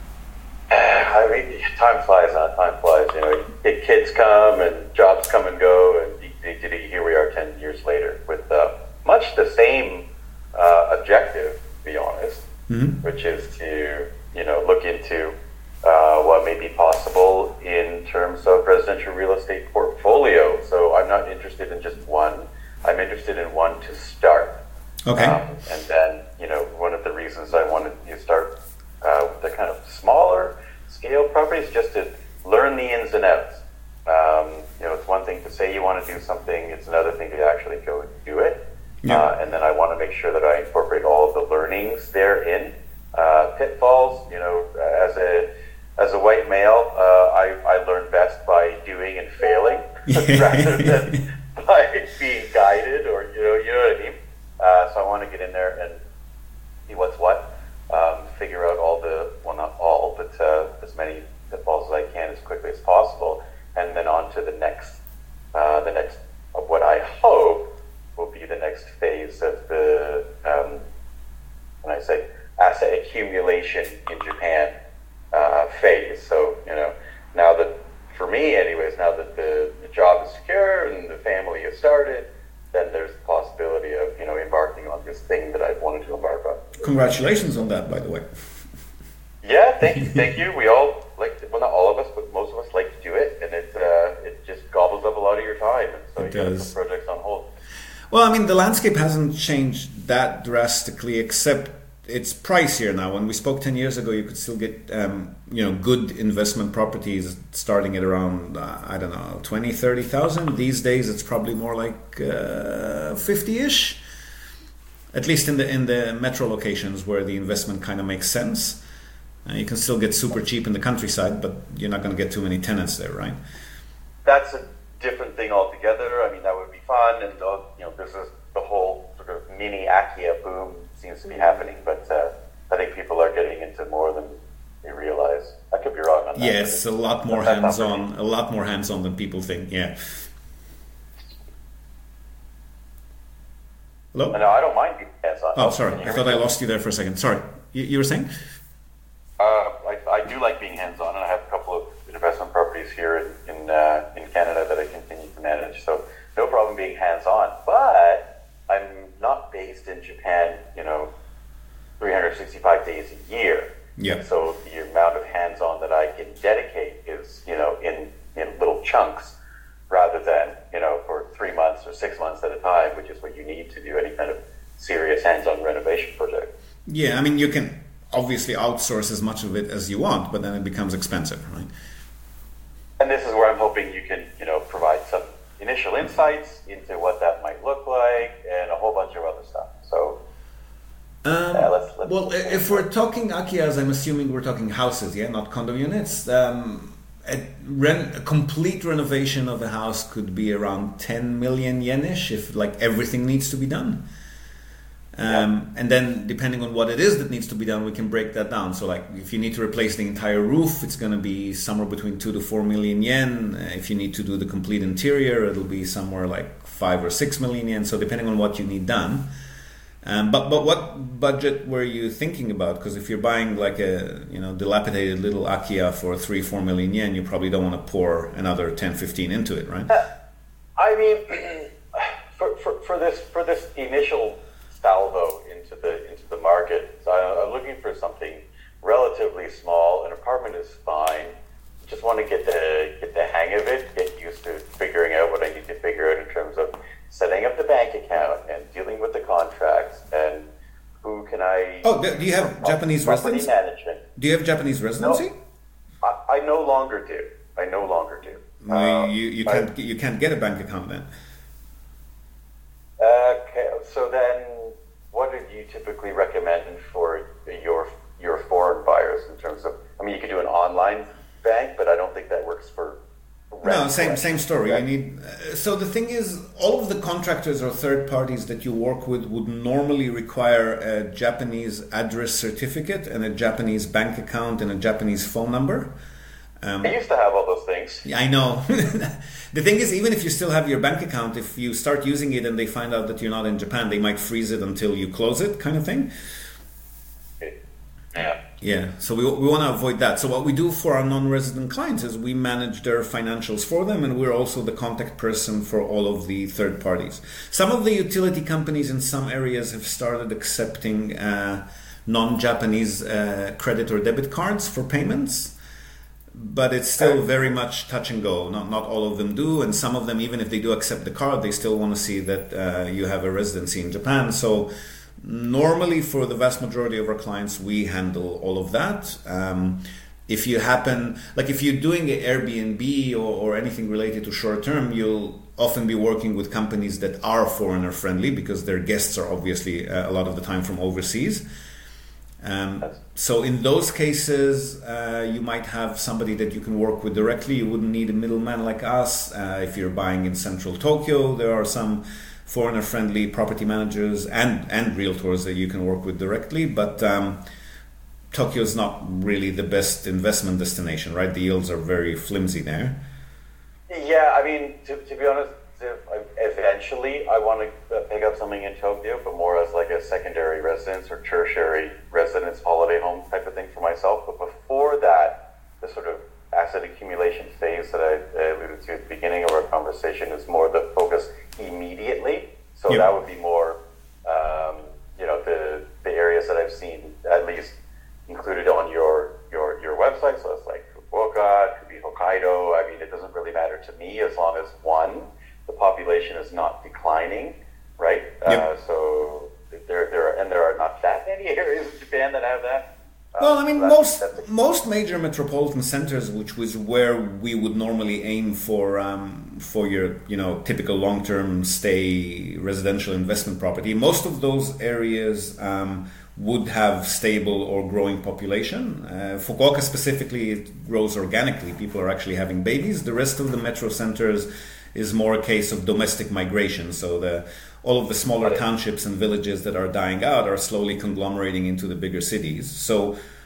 I mean, time flies, time flies. You know, kids come and jobs come and go, and here we are 10 years later with much the same objective, to be honest, which is to, look into what may be possible in terms of residential real estate portfolio. So I'm not interested in just one. I'm interested in one to start. Okay. And then, one of the reasons I wanted to start with the kind of smaller scale properties, just to learn the ins and outs. It's one thing to say you want to do something, it's another thing to actually go and do it. Yeah. And then I want to make sure that I incorporate all of the learnings therein. Pitfalls, as a white male, I learn best by doing and failing rather than by being guided, or you know what I mean. So I want to get in there and see what's what, figure out not all, but as many pitfalls as I can as quickly as possible, and then on to the next of what I hope will be the next phase of the when I say asset accumulation in Japan phase. So now that, for me anyways, now that the job is secure and the family has started, then there's the possibility of embarking on this thing that I've wanted to embark on. Congratulations on that, by the way. Yeah, thank you. We all well, not all of us, but most of us like to do it, and it just gobbles up a lot of your time, and so you got some projects on hold. Well, I mean, the landscape hasn't changed that drastically, except it's pricier now. When we spoke 10 years ago, you could still get good investment properties starting at around 20,000-30,000. These days it's probably more like 50-ish, at least in the metro locations where the investment kind of makes sense. You can still get super cheap in the countryside, but you're not going to get too many tenants there, right? That's a different thing altogether. I mean, that would be fun, and this is the whole sort of mini Akia boom seems to be happening, but I think people are getting into more than they realize. I could be wrong on Yeah, it's a lot more hands-on. A lot more hands-on than people think. Yeah. Hello? No, I don't mind being hands-on. Oh, sorry. I thought I lost you there for a second. Sorry. You were saying? I do like being hands-on, and I have a couple of investment properties here in Canada that I continue to manage. So no problem being hands-on. But I'm not based in Japan, 365 days a year. Yeah. So the amount of hands-on that I can dedicate is, in little chunks, rather than, for 3 months or 6 months at a time, which is what you need to do any kind of serious hands-on renovation project. Yeah, I mean, you can obviously outsource as much of it as you want, but then it becomes expensive, right? And this is where I'm hoping you can, provide some initial insights into what that might look like and a whole bunch of other stuff. So, if we're talking Akiyas, I'm assuming we're talking houses, yeah, not condo units. A complete renovation of a house could be around 10 million yen-ish if everything needs to be done. And then depending on what it is that needs to be done, we can break that down. So if you need to replace the entire roof, it's going to be somewhere between 2 to 4 million yen. If you need to do the complete interior, it'll be somewhere like 5 or 6 million yen. So depending on what you need done. But what budget were you thinking about? Because if you're buying a dilapidated little Akiya for 3-4 million yen, you probably don't want to pour another 10-15 into it, right? I mean, for this initial salvo into the market, so I'm looking for something relatively small. An apartment is fine. Just want to get the hang of it, get used to figuring out what I need to figure out in terms of setting up the bank account and dealing with the contracts and who can I... Oh, do you have Japanese residency? Management. Do you have Japanese residency? No, I no longer do. You can't get a bank account then. Okay, so then what do you typically recommend for your foreign buyers in terms of... I mean, you could do an online bank, but I don't think that works for... No, same story. You need. So the thing is, all of the contractors or third parties that you work with would normally require a Japanese address certificate and a Japanese bank account and a Japanese phone number. I used to have all those things. Yeah, I know. The thing is, even if you still have your bank account, if you start using it and they find out that you're not in Japan, they might freeze it until you close it, kind of thing. Yeah. Yeah, so we want to avoid that. So what we do for our non-resident clients is we manage their financials for them, and we're also the contact person for all of the third parties. Some of the utility companies in some areas have started accepting non-Japanese credit or debit cards for payments, but it's still very much touch and go. Not all of them do, and some of them, even if they do accept the card, they still want to see that you have a residency in Japan. So normally, for the vast majority of our clients, we handle all of that. If you happen, if you're doing an Airbnb or anything related to short term, you'll often be working with companies that are foreigner friendly because their guests are obviously a lot of the time from overseas. So in those cases, you might have somebody that you can work with directly. You wouldn't need a middleman like us. If you're buying in central Tokyo, there are some foreigner-friendly property managers and realtors that you can work with directly, but Tokyo is not really the best investment destination, right? The yields are very flimsy there. Yeah, I mean, to be honest, eventually I want to pick up something in Tokyo, but more as a secondary residence or tertiary residence holiday home type of thing for myself. But before that, the sort of asset accumulation phase that I alluded to at the beginning of our conversation is more the focus immediately. So that would be more, the areas that I've seen at least included on your website. So it's like Fukuoka, it could be Hokkaido. I mean, it doesn't really matter to me as long as the population is not declining, right? So there are not that many areas in Japan that have that. Well, I mean, most major metropolitan centers, which was where we would normally aim for your typical long-term stay residential investment property, most of those areas would have stable or growing population. Fukuoka specifically, it grows organically. People are actually having babies. The rest of the metro centers is more a case of domestic migration. So all of the smaller townships and villages that are dying out are slowly conglomerating into the bigger cities. So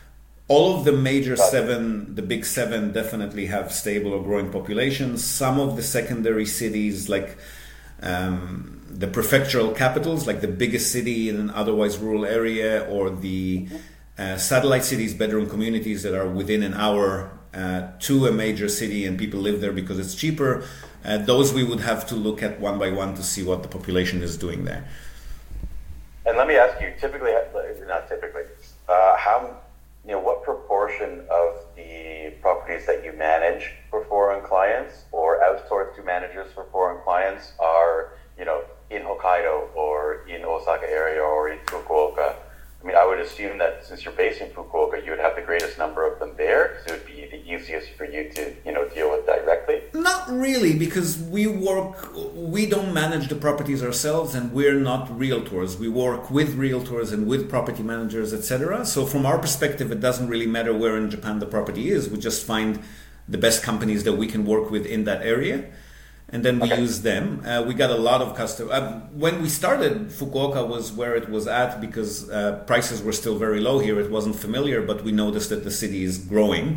All of the major seven, the big seven, definitely have stable or growing populations. Some of the secondary cities, like the prefectural capitals, like the biggest city in an otherwise rural area, or the satellite cities, bedroom communities that are within an hour to a major city and people live there because it's cheaper, those we would have to look at one by one to see what the population is doing there. And let me ask you, typically, not typically, what proportion of the properties that you manage for foreign clients or outsource to managers for foreign clients are, in Hokkaido or in Osaka area or in Fukuoka? I mean, I would assume that since you're based in Fukuoka, you would have the greatest number of them there, because it would be the easiest for you to, deal with directly. Not really, because we don't manage the properties ourselves, and we're not realtors. We work with realtors and with property managers, etc. So from our perspective, it doesn't really matter where in Japan the property is. We just find the best companies that we can work with in that area, and then we use them. We got a lot of customers. When we started, Fukuoka was where it was at because prices were still very low here. It wasn't familiar, but we noticed that the city is growing.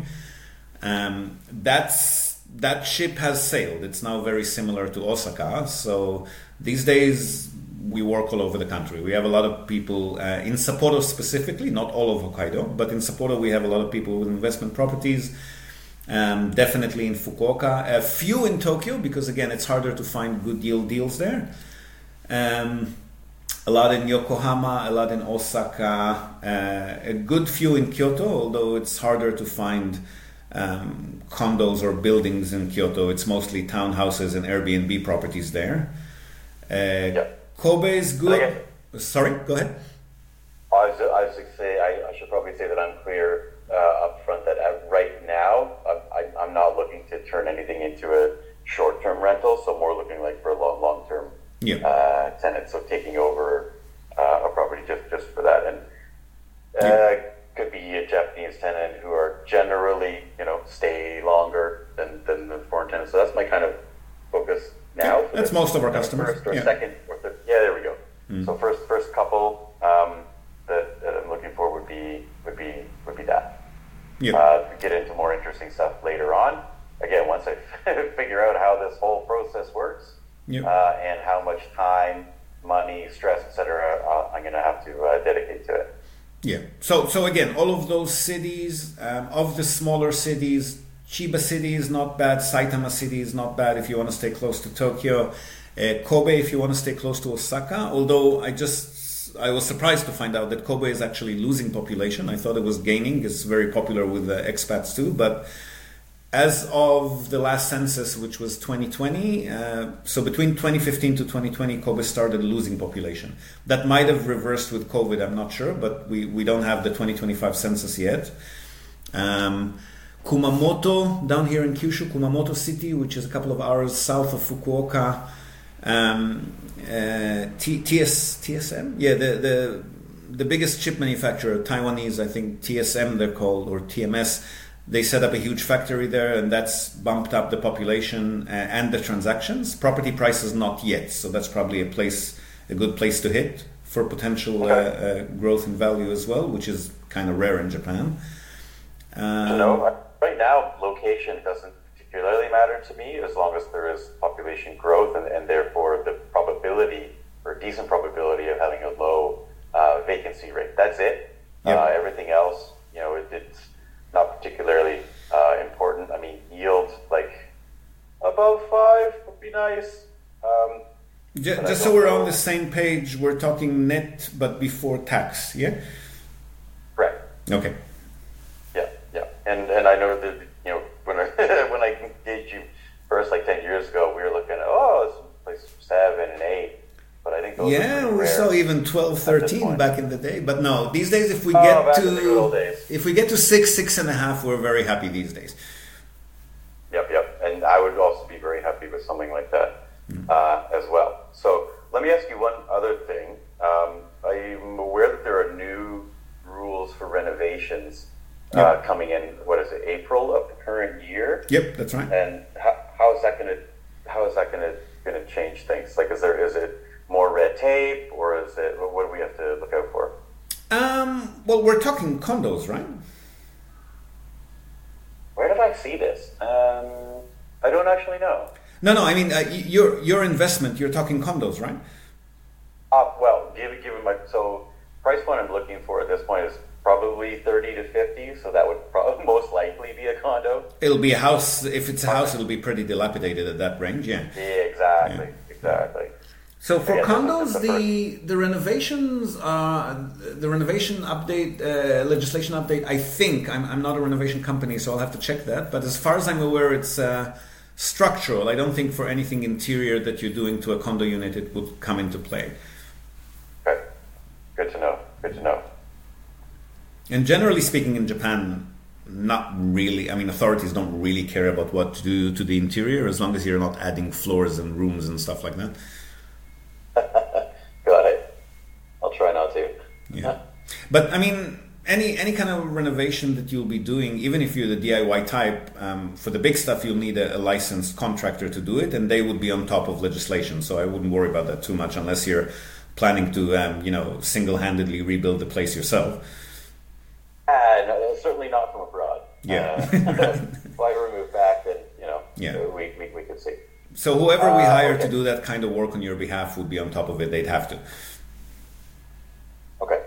That ship has sailed. It's now very similar to Osaka. So these days, we work all over the country. We have a lot of people in Sapporo specifically, not all of Hokkaido, but in Sapporo we have a lot of people with investment properties. Definitely in Fukuoka, a few in Tokyo, because again it's harder to find good deals there. A lot in Yokohama, a lot in Osaka, a good few in Kyoto, although it's harder to find condos or buildings in Kyoto. It's mostly townhouses and Airbnb properties there. Kobe is good. Sorry, go ahead. I should probably say that I'm clear up front that right now I'm not looking to turn anything into a short-term rental, so more looking like for a long-term tenant, so taking over a property just for that. And could be a Japanese tenant who are generally, stay longer than the foreign tenants. So that's my kind of focus now. Yeah, that's most of our customers. First or second or third. Yeah, there we go. So first couple that I'm looking for would be that. Get into more interesting stuff later on. Again, once I figure out how this whole process works and how much time, money, stress, etc., I'm going to have to dedicate to it. Yeah. So again, all of those cities, of the smaller cities, Chiba City is not bad. Saitama City is not bad if you want to stay close to Tokyo. Kobe if you want to stay close to Osaka. Although I was surprised to find out that Kobe is actually losing population. I thought it was gaining. It's very popular with the expats too. But as of the last census, which was 2020, so between 2015 to 2020, Kobe started losing population. That might have reversed with COVID, I'm not sure, but we don't have the 2025 census yet. Kumamoto, down here in Kyushu, Kumamoto City, which is a couple of hours south of Fukuoka. TSM, the biggest chip manufacturer, Taiwanese, I think TSM they're called, or TMS. They set up a huge factory there, and that's bumped up the population and the transactions. Property prices not yet, so that's probably a good place to hit for potential growth in value as well, which is kind of rare in Japan. Right now, location doesn't particularly matter to me as long as there is population growth and therefore the probability or decent probability of having a low vacancy rate. That's it. Everything else, it's not particularly important. I mean, yield like above 5 would be nice. Just so we're on the same page, we're talking net but before tax, yeah? Right. Okay. Yeah. And I know that, when I engaged you first, like 10 years ago, we were looking at, this place 7 and 8. But I think those we saw even 12, 13 back in the day. But no, these days if we get to 6.5, we're very happy these days. Yep. And I would also be very happy with something like that as well. So let me ask you one other thing. I'm aware that there are new rules for renovations coming in. What is it? April of the current year. Yep, that's right. And how is that going to change things? Like, is it more red tape, or is it, what do we have to look out for? Well, we're talking condos, right? did I see this? I don't actually know. No. I mean, your investment. You're talking condos, right? Well, given my price point I'm looking for at this point is probably 30 to 50. So that would most likely be a condo. It'll be a house. If it's a house, it'll be pretty dilapidated at that range. Yeah. Yeah, exactly. So for condos, the renovations, the renovation update, legislation update. I think I'm not a renovation company, so I'll have to check that. But as far as I'm aware, it's structural. I don't think for anything interior that you're doing to a condo unit it would come into play. Okay, good to know. And generally speaking, in Japan, not really. I mean, authorities don't really care about what to do to the interior as long as you're not adding floors and rooms and stuff like that. Got it. I'll try not to. Yeah, but I mean, any kind of renovation that you'll be doing, even if you're the DIY type, for the big stuff you'll need a licensed contractor to do it, and they would be on top of legislation. So I wouldn't worry about that too much unless you're planning to, single-handedly rebuild the place yourself. No, certainly not from abroad. Yeah. If I were moved back, then we could see. So whoever we hire to do that kind of work on your behalf would be on top of it. They'd have to. Okay.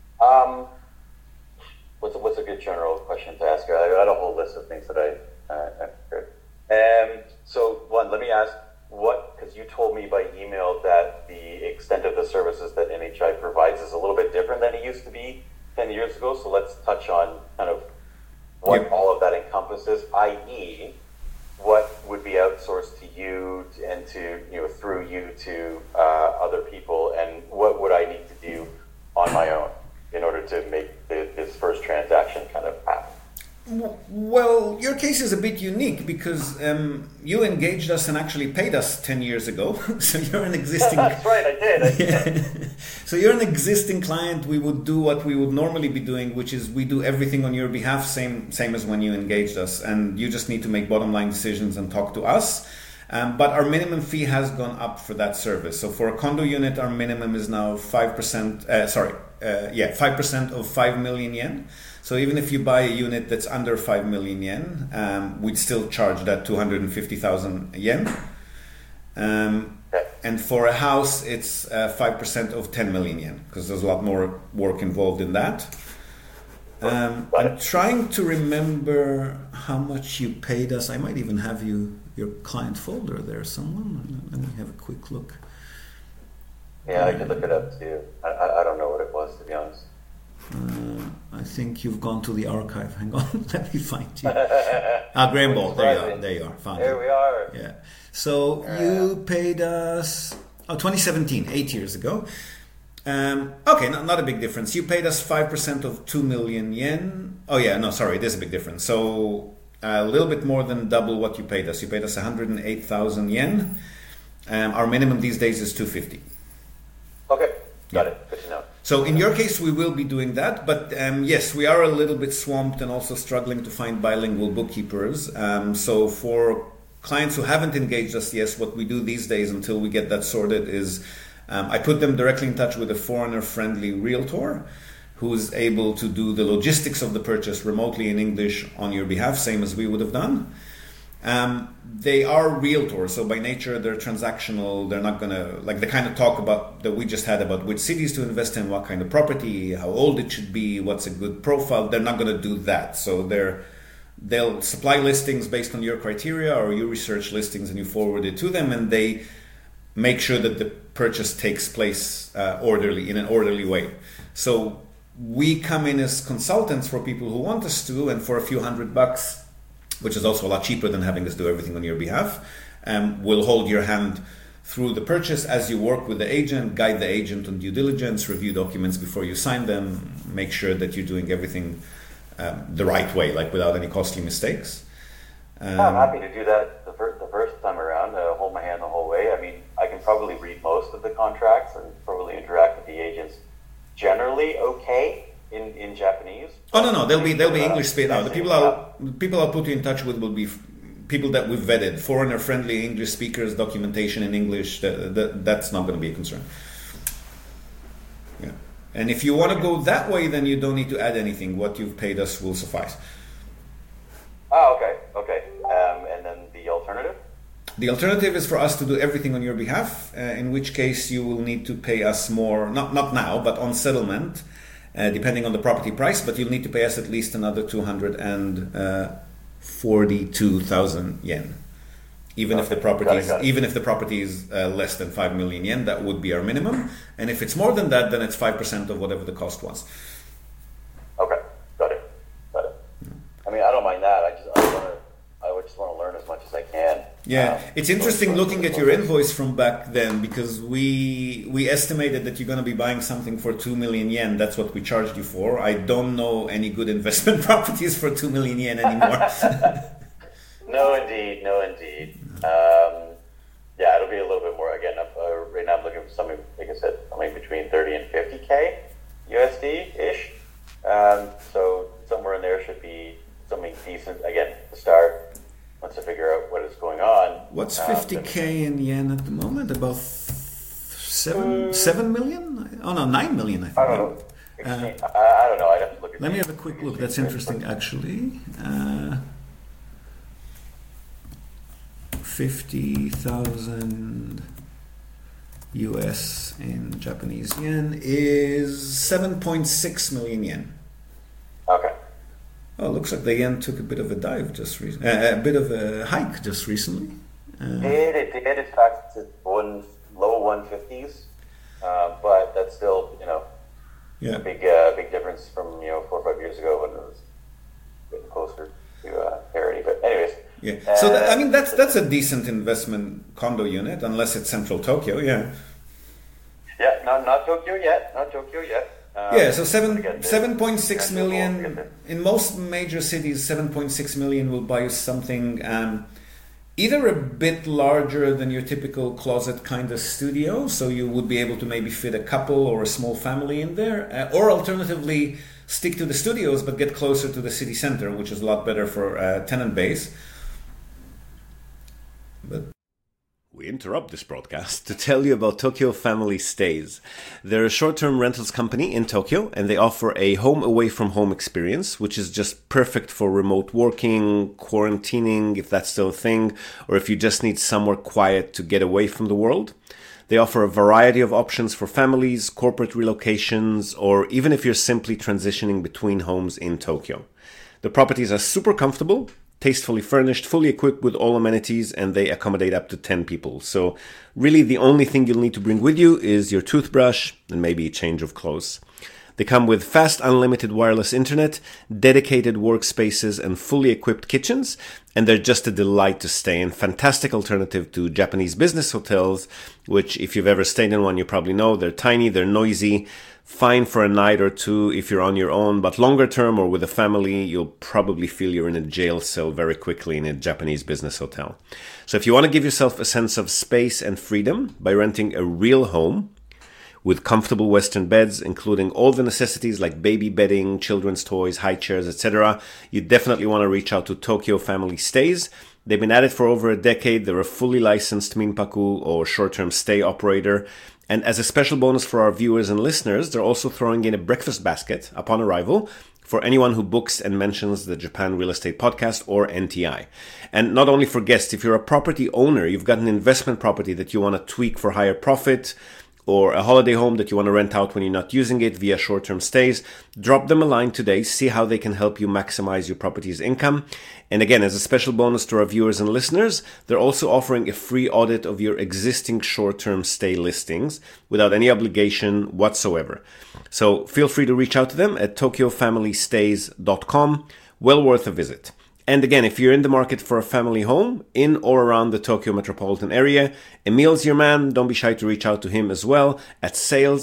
What's a good general question to ask? I got a whole list of things that I heard. So one, let me ask because you told me by email that the extent of the services that NHI provides is a little bit different than it used to be 10 years ago. So let's touch on kind of what all of that encompasses, i.e., what would be outsourced to you and to through you to other people, and what would I need to do on my own in order to make this first transaction kind of happen? Well, your case is a bit unique because you engaged us and actually paid us 10 years ago. So you're an existing... That's right, I did. Yeah. So you're an existing client. We would do what we would normally be doing, which is we do everything on your behalf, same as when you engaged us. And you just need to make bottom line decisions and talk to us. But our minimum fee has gone up for that service. So for a condo unit, our minimum is now 5%, 5% of 5 million yen. So even if you buy a unit that's under 5 million yen, we'd still charge that 250,000 yen. And for a house, it's 5% of 10 million yen, because there's a lot more work involved in that. I'm trying to remember how much you paid us. I might even have your client folder there, someone. Let me have a quick look. Yeah, I could look it up too. I don't know what it was, to be honest. I think you've gone to the archive. Hang on, let me find you. Graham Ball, there you are. Found there you. We are. Yeah. So you paid us 2017, 8 years ago. Okay, not a big difference. You paid us 5% of 2 million yen. Oh yeah, no, sorry, there's a big difference. So a little bit more than double what you paid us. You paid us 108,000 yen. Our minimum these days is 250. Okay, got it. Good to know. So in your case, we will be doing that. But yes, we are a little bit swamped and also struggling to find bilingual bookkeepers. So for clients who haven't engaged us, yes, what we do these days until we get that sorted is I put them directly in touch with a foreigner-friendly realtor who's able to do the logistics of the purchase remotely in English on your behalf, same as we would have done. They are realtors, so by nature they're transactional. They're not going to, like the kind of talk about that we just had about which cities to invest in, what kind of property, how old it should be, what's a good profile. They're not going to do that. So they'll supply listings based on your criteria, or you research listings and you forward it to them, and they make sure that the purchase takes place in an orderly way. So we come in as consultants for people who want us to, and for a few $100, which is also a lot cheaper than having us do everything on your behalf, we'll hold your hand through the purchase as you work with the agent, guide the agent on due diligence, review documents before you sign them, make sure that you're doing everything the right way, like without any costly mistakes. I'm happy to do that the first time around, hold my hand the whole way. I mean, I can probably read most of the contracts and probably interact with the agents generally okay in Japanese. Oh no, they'll be English speakers. No, the people I'll put you in touch with will be people that we've vetted, foreigner friendly English speakers, documentation in English. That's not going to be a concern. Yeah, and if you want to go that way, then you don't need to add anything. What you've paid us will suffice. Oh, okay. The alternative is for us to do everything on your behalf, in which case you will need to pay us more, not now, but on settlement, depending on the property price, but you'll need to pay us at least another 242,000 yen. Even if the property is less than 5 million yen, that would be our minimum. And if it's more than that, then it's 5% of whatever the cost was. Okay, got it. I mean, I don't mind that. I just want to learn as much as I can. Yeah, it's interesting looking at your invoice from back then, because we estimated that you're going to be buying something for 2 million yen. That's what we charged you for. I don't know any good investment properties for 2 million yen anymore. No, indeed. Yeah, it'll be a little bit more. Again, right now I'm looking for something, like I said, something between 30 and 50K USD-ish. So somewhere in there should be something decent. Again, to start, once I figure out what is going on. What's 50K in yen at the moment? About 7 million? Oh no, 9 million, I think. I don't know. I don't know. I'd have to look at Let me have a quick look. That's interesting, actually. 50,000 US in Japanese yen is 7.6 million yen. Okay. Oh, looks like the yen took a bit of a dive just recently. A bit of a hike just recently. It did. It's back to low 150s, but that's still, a big difference from 4 or 5 years ago when it was getting closer to parity. But anyways. Yeah. So that's a decent investment condo unit, unless it's central Tokyo. Yeah. Yeah. Not Tokyo yet. So 7.6 million in most major cities. 7.6 million will buy you something either a bit larger than your typical closet kind of studio, so you would be able to maybe fit a couple or a small family in there, or alternatively stick to the studios but get closer to the city center, which is a lot better for tenant base. But we interrupt this broadcast to tell you about Tokyo Family Stays. They're a short-term rentals company in Tokyo, and they offer a home away from home experience, which is just perfect for remote working, quarantining, if that's still a thing, or if you just need somewhere quiet to get away from the world. They offer a variety of options for families, corporate relocations, or even if you're simply transitioning between homes in Tokyo. The properties are super comfortable, tastefully furnished, fully equipped with all amenities, and they accommodate up to 10 people. So really the only thing you'll need to bring with you is your toothbrush and maybe a change of clothes. They come with fast unlimited wireless internet, dedicated workspaces, and fully equipped kitchens, and they're just a delight to stay in. Fantastic alternative to Japanese business hotels, which if you've ever stayed in one, you probably know they're tiny, they're noisy, fine for a night or two if you're on your own, but longer term or with a family, you'll probably feel you're in a jail cell very quickly in a Japanese business hotel. So if you want to give yourself a sense of space and freedom by renting a real home with comfortable Western beds, including all the necessities like baby bedding, children's toys, high chairs, etc., you definitely want to reach out to Tokyo Family Stays. They've been at it for over a decade. They're a fully licensed minpaku or short-term stay operator. And as a special bonus for our viewers and listeners, they're also throwing in a breakfast basket upon arrival for anyone who books and mentions the Japan Real Estate Podcast or NTI. And not only for guests, if you're a property owner, you've got an investment property that you want to tweak for higher profit, or a holiday home that you want to rent out when you're not using it via short-term stays, drop them a line today, see how they can help you maximize your property's income. And again, as a special bonus to our viewers and listeners, they're also offering a free audit of your existing short-term stay listings without any obligation whatsoever. So feel free to reach out to them at tokyofamilystays.com. Well worth a visit. And again, if you're in the market for a family home in or around the Tokyo metropolitan area, Emil's your man. Don't be shy to reach out to him as well at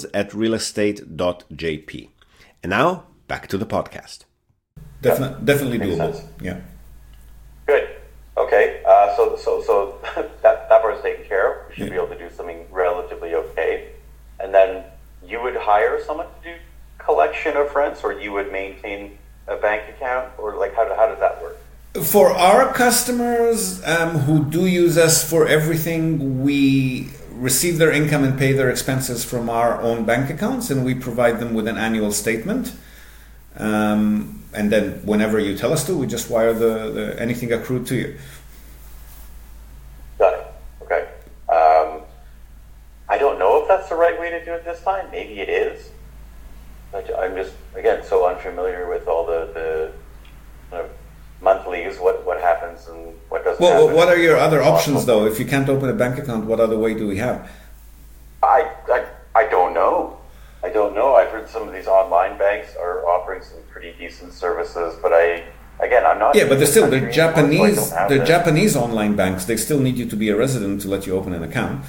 sales@realestate.jp. And now, back to the podcast. Definitely doable. Sense. Yeah. Good. Okay. So that part's taken care of. We should be able to do something relatively okay. And then you would hire someone to do collection of rents, or you would maintain a bank account, or like how does that work? For our customers who do use us for everything, we receive their income and pay their expenses from our own bank accounts, and we provide them with an annual statement. And then whenever you tell us to, we just wire the anything accrued to you. Got it. way to do it this time. Maybe it is. But I'm just, again, so unfamiliar with all the monthlies, what happens and what doesn't happen. Well, what are your other options, though? If you can't open a bank account, what other way do we have? I don't know. I don't know. I've heard some of these online banks are offering some pretty decent services, but I'm not. Yeah, but they're Japanese online banks. They still need you to be a resident to let you open an account.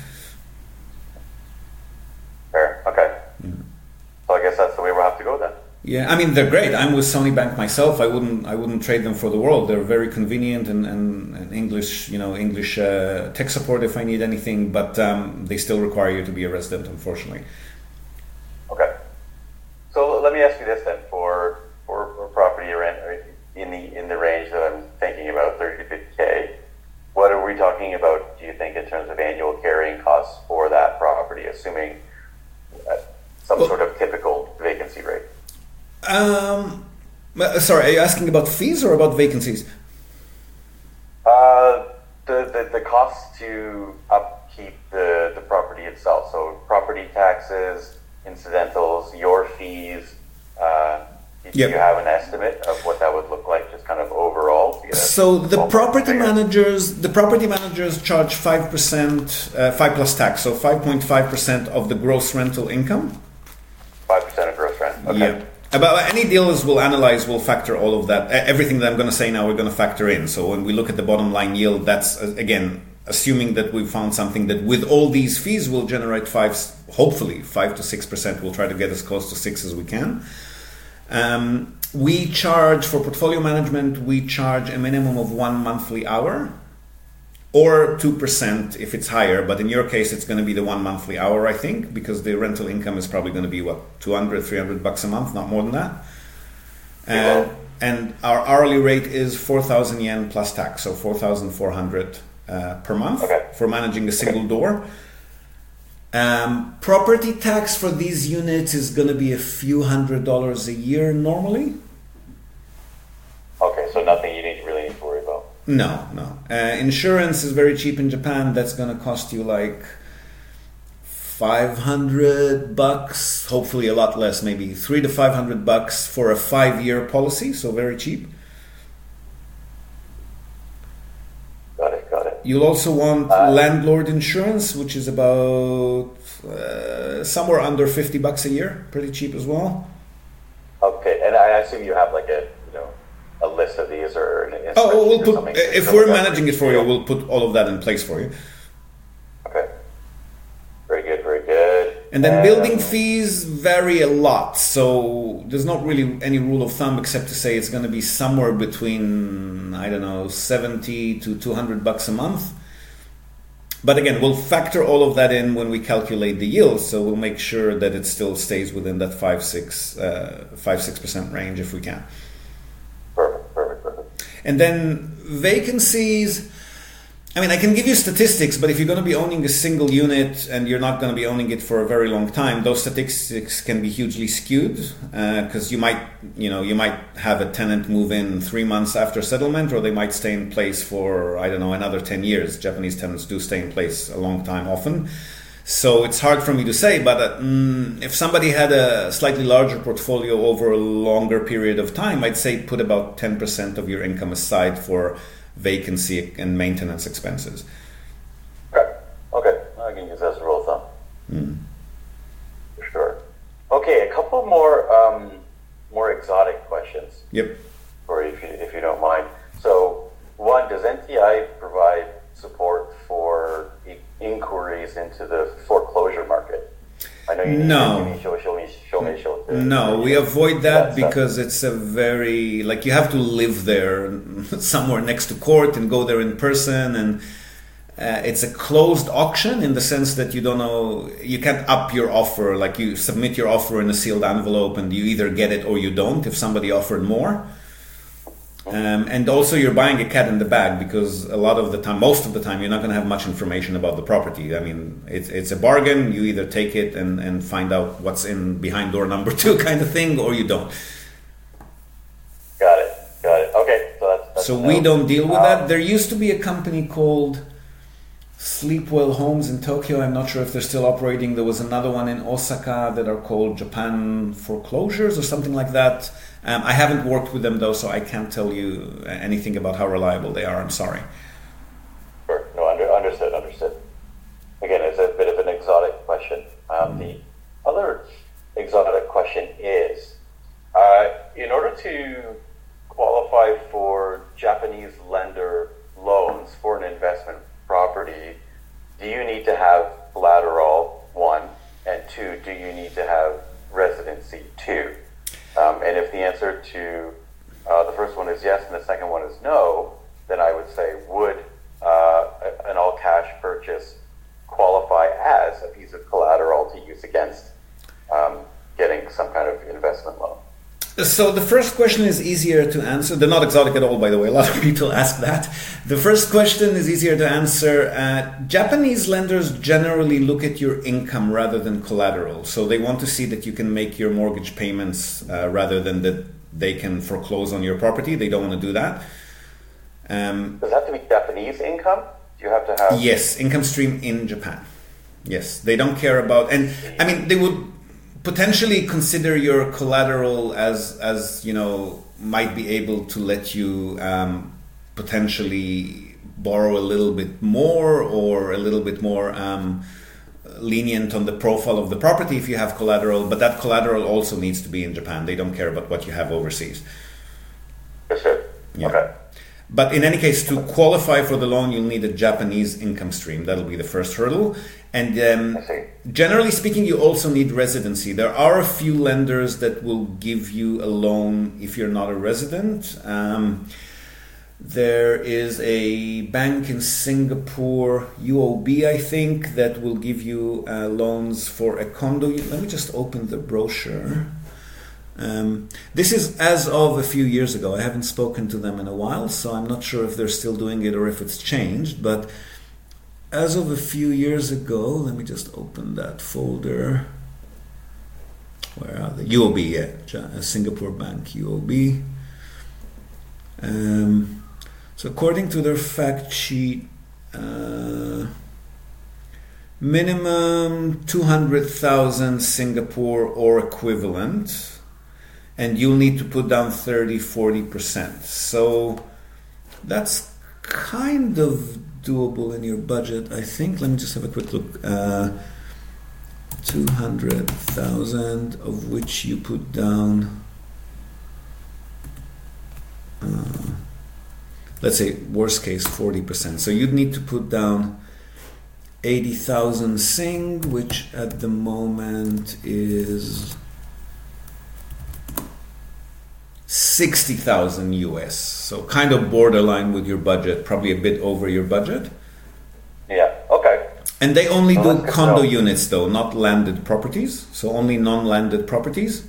Fair. Okay. Yeah. So I guess that's the way we'll have to go then. Yeah, I mean they're great. I'm with Sony Bank myself. I wouldn't trade them for the world. They're very convenient and English, English tech support if I need anything. But they still require you to be a resident, unfortunately. Okay. So let me ask you this then: for property rent in the range that I'm thinking about, 30 to 50K, what are we talking about? Do you think in terms of annual carrying costs for that property, assuming some sort of typical vacancy rate? Sorry, are you asking about fees or about vacancies? The cost to upkeep the property itself. So property taxes, incidentals, your fees. Do you have an estimate of what that would look like, just kind of overall? So the property managers charge 5%, 5 plus tax, so 5.5% of the gross rental income. 5% of gross rent. Okay. Yeah. About any deals we'll factor all of that. Everything that I'm going to say now, we're going to factor in. So when we look at the bottom line yield, that's again assuming that we've found something that with all these fees will generate hopefully 5 to 6%. We'll try to get as close to 6 as we can. We charge for portfolio management. We charge a minimum of 1 monthly hour, or 2% if it's higher. But in your case, it's going to be the 1 monthly hour, I think, because the rental income is probably going to be $200-300 a month, not more than that. And our hourly rate is 4,000 yen plus tax, so 4,400 per month for managing a single door. Property tax for these units is going to be a few $100s a year normally. Okay, so nothing you really need to worry about. No. Insurance is very cheap in Japan. That's going to cost you like $500, hopefully a lot less, maybe $300 to $500 for a 5-year policy. So very cheap. Got it. You'll also want landlord insurance, which is about somewhere under $50 a year. Pretty cheap as well. Okay, and I assume you have like a list of these or an we'll put, if we're managing it for you, we'll put all of that in place for you. Okay. Very good. And then building fees vary a lot. So there's not really any rule of thumb except to say it's going to be somewhere between, I don't know, $70 to $200 a month. But again, we'll factor all of that in when we calculate the yield. So we'll make sure that it still stays within that 5-6% range if we can. Perfect. And then vacancies, I mean, I can give you statistics, but if you're going to be owning a single unit and you're not going to be owning it for a very long time, those statistics can be hugely skewed because you might have a tenant move in 3 months after settlement, or they might stay in place for, I don't know, another 10 years. Japanese tenants do stay in place a long time often. So it's hard for me to say, but if somebody had a slightly larger portfolio over a longer period of time, I'd say put about 10% of your income aside for vacancy and maintenance expenses. Okay. I can use that as a rule of thumb. For sure. Okay, a couple more exotic questions. Yep. For you, if you don't mind. So, one, does NTI provide support for inquiries into the foreclosure market? I know you need show me. No, we avoid that because it's a very, you have to live there somewhere next to court and go there in person, and it's a closed auction in the sense that you don't know, you can't up your offer, you submit your offer in a sealed envelope and you either get it or you don't if somebody offered more. And also you're buying a cat in the bag because most of the time, you're not going to have much information about the property. I mean, it's a bargain. You either take it and find out what's in behind door number 2 kind of thing, or you don't. Got it. Okay. So we don't deal with that. There used to be a company called Sleepwell Homes in Tokyo. I'm not sure if they're still operating. There was another one in Osaka that are called Japan Foreclosures or something like that. I haven't worked with them though, so I can't tell you anything about how reliable they are. I'm sorry. Sure. No, understood. Again, it's a bit of an exotic question. The other exotic question is, in order to qualify for Japanese lender loans for an investment property, do you need to have collateral, one, and two, do you need to have residency, two? And if the answer to the first one is yes and the second one is no, then I would say, would an all-cash purchase qualify as a piece of collateral to use against getting some kind of investment loan? So the first question is easier to answer. They're not exotic at all, by the way. A lot of people ask that. The first question is easier to answer. Japanese lenders generally look at your income rather than collateral. So they want to see that you can make your mortgage payments rather than that they can foreclose on your property. They don't want to do that. Does it have to be Japanese income? Do you have to have... Yes, income stream in Japan. Yes, they don't care about... And I mean, they would potentially consider your collateral as you know, might be able to let you potentially borrow a little bit more or a little bit more lenient on the profile of the property if you have collateral, but that collateral also needs to be in Japan. They don't care about what you have overseas. Yes, sir. Yeah. Okay. But in any case, to qualify for the loan, you'll need a Japanese income stream. That'll be the first hurdle. And generally speaking, you also need residency. There are a few lenders that will give you a loan if you're not a resident. There is a bank in Singapore, UOB, I think, that will give you loans for a condo. Let me just open the brochure. This is as of a few years ago. I haven't spoken to them in a while, so I'm not sure if they're still doing it or if it's changed. But as of a few years ago, let me just open that folder. Where are they? UOB, yeah, Singapore Bank, UOB. So according to their fact sheet, minimum 200,000 Singapore or equivalent. And you'll need to put down 30-40%. So that's kind of doable in your budget, I think. Let me just have a quick look. 200,000 of which you put down, let's say worst case 40%. So you'd need to put down 80,000 Sing, which at the moment is 60,000 US. So kind of borderline with your budget, probably a bit over your budget. Yeah, okay. And they only do condo units though, not landed properties. So only non-landed properties.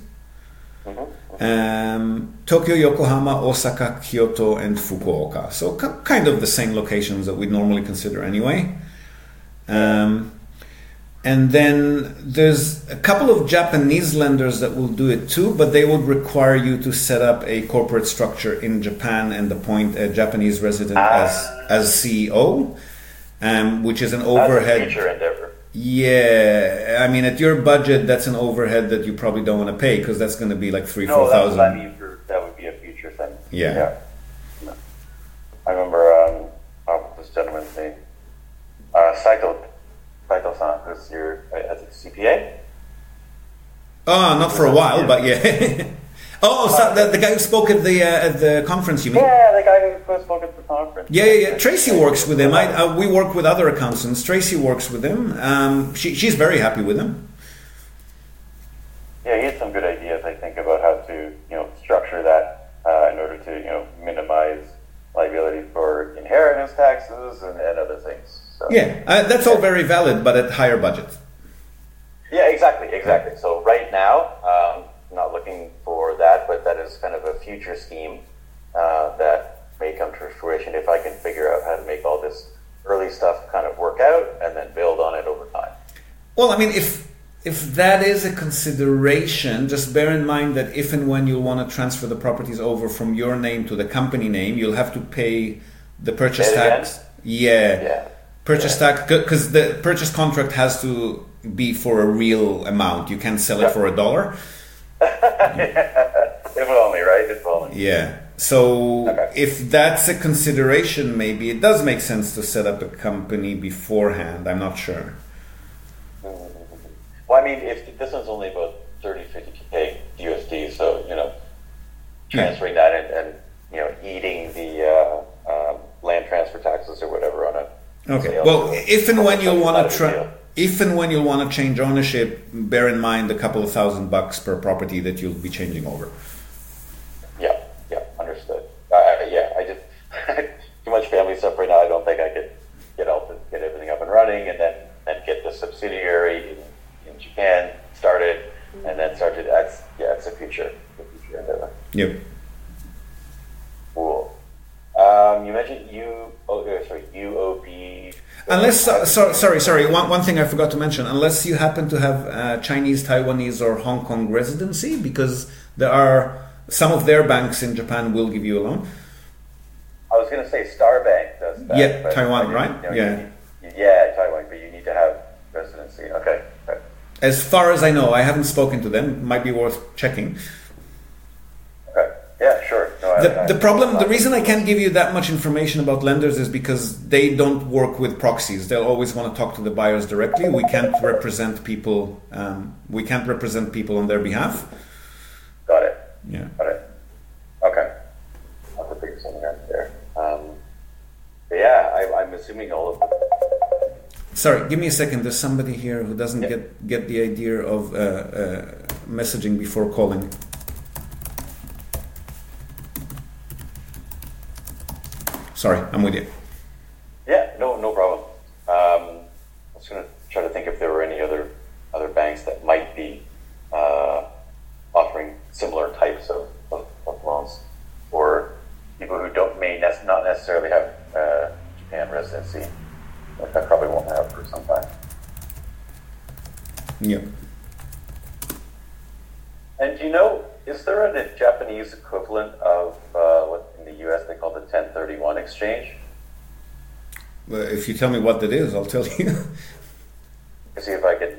Tokyo, Yokohama, Osaka, Kyoto, and Fukuoka. So kind of the same locations that we normally consider anyway. And then there's a couple of Japanese lenders that will do it too, but they would require you to set up a corporate structure in Japan and appoint a Japanese resident as CEO, which is an overhead. That's a future endeavor. Yeah, I mean, at your budget, that's an overhead that you probably don't want to pay because that's going to be like 3,000-4,000. That would be a future thing. Yeah. I remember this gentleman's name, Saito-san, who's your CPA. Oh, not for a while, but yeah. So the guy who spoke at the conference, you mean? Yeah, the guy who spoke at the conference. Yeah. Tracy works with him. We work with other accountants. Tracy works with him. She's very happy with him. Yeah, he had some good ideas, I think, about how to structure that in order to minimize liability for inheritance taxes and other things. So. Yeah, that's all very valid, but at higher budgets. Yeah, exactly. So right now, not looking for that, but that is kind of a future scheme that may come to fruition if I can figure out how to make all this early stuff kind of work out and then build on it over time. Well, I mean, if that is a consideration, just bear in mind that if and when you'll want to transfer the properties over from your name to the company name, you'll have to pay the purchase tax. Yeah. Purchase tax, because the purchase contract has to be for a real amount. You can't sell it for $1. If only, right? If only. Yeah. So if that's a consideration, maybe it does make sense to set up a company beforehand. I'm not sure. Well, I mean, if this one's only about 50K USD, so, transferring that and eating the land transfer taxes or whatever on it. Okay. Well, if and when you'll want to change ownership, bear in mind a couple of $1,000 per property that you'll be changing over. Yeah, understood. I just too much family stuff right now. I don't think I could get everything up and running, and then get the subsidiary in Japan started, and then start to. It's the future endeavor. Yep. Cool. You mentioned UOB. Unless, sorry. One thing I forgot to mention. Unless you happen to have Chinese, Taiwanese, or Hong Kong residency, because there are some of their banks in Japan will give you a loan. I was going to say Star Bank does that. Yeah, Taiwan, right? Yeah, Taiwan, but you need to have residency. Okay. As far as I know, I haven't spoken to them. Might be worth checking. Okay. Yeah, sure. No, the reason I can't give you that much information about lenders is because they don't work with proxies. They'll always want to talk to the buyers directly. We can't represent people. We can't represent people on their behalf. Got it. Yeah. Got it. Okay. I'll have to figure something out there. I'm assuming all of them. Sorry, give me a second. There's somebody here who doesn't get the idea of messaging before calling. Sorry, I'm with you. Yeah, no problem. I was going to try to think if there were any other banks that might be offering similar types of loans for people who not necessarily have Japan residency, which I probably won't have for some time. Yeah. And do you know, is there a Japanese equivalent of what in the US they call the 1031 exchange? Well, if you tell me what that is, I'll tell you. See if I can.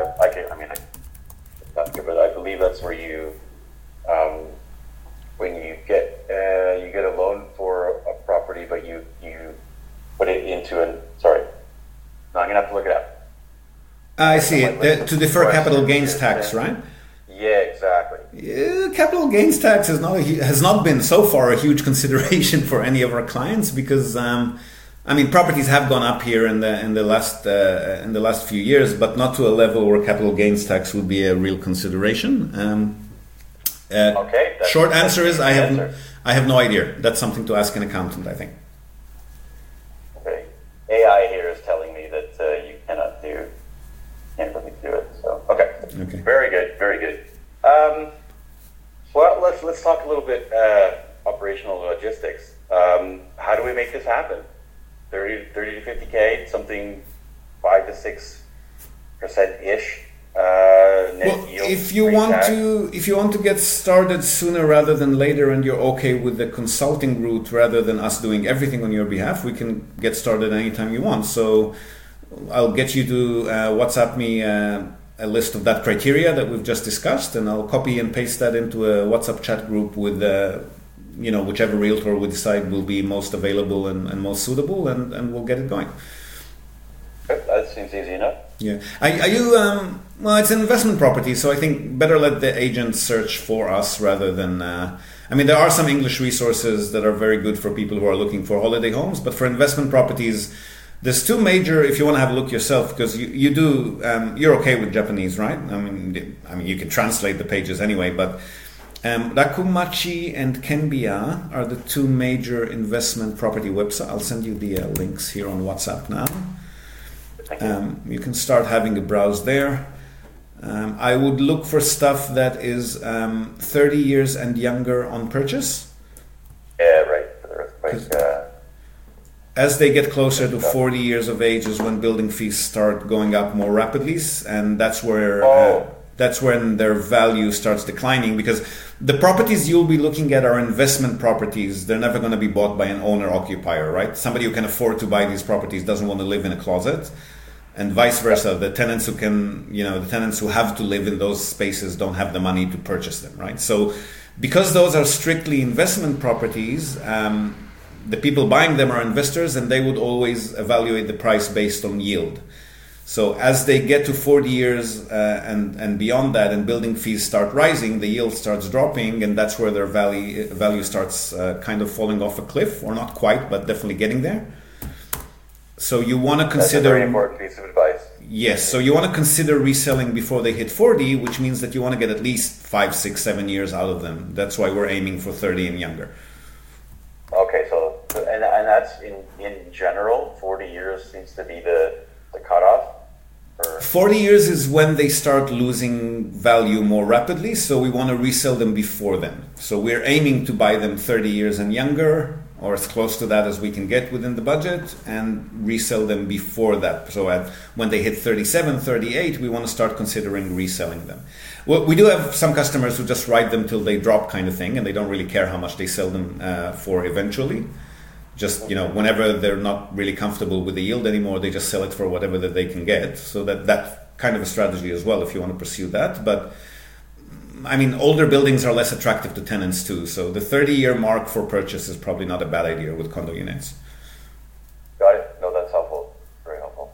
But I believe that's where you, when you get a loan for a property, but you put it into No, I'm gonna have to look it up. I see it. To defer capital gains tax, right? Yeah, exactly. Capital gains tax has not been so far a huge consideration for any of our clients because properties have gone up here in the last few years, but not to a level where capital gains tax would be a real consideration. Okay. Short answer is I have no idea. That's something to ask an accountant, I think. Okay. AI here is telling me that you can't really do it. So okay. Very good. Well, let's talk a little bit operational logistics. How do we make this happen? 30 to 50K, something 5 to 6% ish. Well, if you want to get started sooner rather than later, and you're okay with the consulting route rather than us doing everything on your behalf, we can get started anytime you want. So I'll get you to WhatsApp me a list of that criteria that we've just discussed, and I'll copy and paste that into a WhatsApp chat group with whichever realtor we decide will be most available and most suitable, and we'll get it going. That seems easy enough. Yeah. Are you? Well, it's an investment property, so I think better let the agent search for us rather than. There are some English resources that are very good for people who are looking for holiday homes, but for investment properties, there's two major. If you want to have a look yourself, because you do, you're okay with Japanese, right? You can translate the pages anyway, but. Rakumachi and Kenbiya are the two major investment property websites. I'll send you the links here on WhatsApp now. You can start having a browse there. I would look for stuff that is 30 years and younger on purchase. Yeah, right. For the earthquake. As they get closer to 40 years of age is when building fees start going up more rapidly, and that's where... That's when their value starts declining, because the properties you'll be looking at are investment properties. They're never going to be bought by an owner-occupier, right? Somebody who can afford to buy these properties doesn't want to live in a closet, and vice versa. The tenants the tenants who have to live in those spaces don't have the money to purchase them, right? So because those are strictly investment properties, the people buying them are investors, and they would always evaluate the price based on yield. So as they get to 40 years and beyond that, and building fees start rising, the yield starts dropping, and that's where their value starts kind of falling off a cliff, or not quite, but definitely getting there. So you want to consider... That's a very important piece of advice. Yes, so you want to consider reselling before they hit 40, which means that you want to get at least 5, 6, 7 years out of them. That's why we're aiming for 30 and younger. Okay, so and that's in general, 40 years seems to be the cutoff? 40 years is when they start losing value more rapidly, so we want to resell them before then. So we're aiming to buy them 30 years and younger, or as close to that as we can get within the budget, and resell them before that. So when they hit 37, 38, we want to start considering reselling them. Well, we do have some customers who just ride them till they drop kind of thing, and they don't really care how much they sell them for eventually. Just, whenever they're not really comfortable with the yield anymore, they just sell it for whatever that they can get. So that's kind of a strategy as well if you want to pursue that. But I mean, older buildings are less attractive to tenants too. So the 30-year mark for purchase is probably not a bad idea with condo units. Got it. No, that's helpful. Very helpful.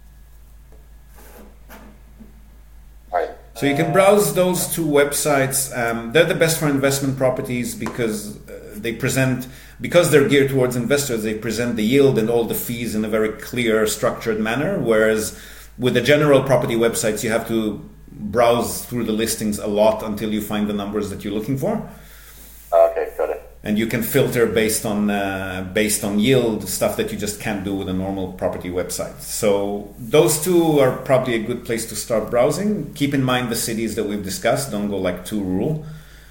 All right. So you can browse those two websites. They're the best for investment properties because because they're geared towards investors, they present the yield and all the fees in a very clear, structured manner. Whereas with the general property websites, you have to browse through the listings a lot until you find the numbers that you're looking for. Okay, got it. And you can filter based on yield, stuff that you just can't do with a normal property website. So those two are probably a good place to start browsing. Keep in mind the cities that we've discussed. Don't go like too rural.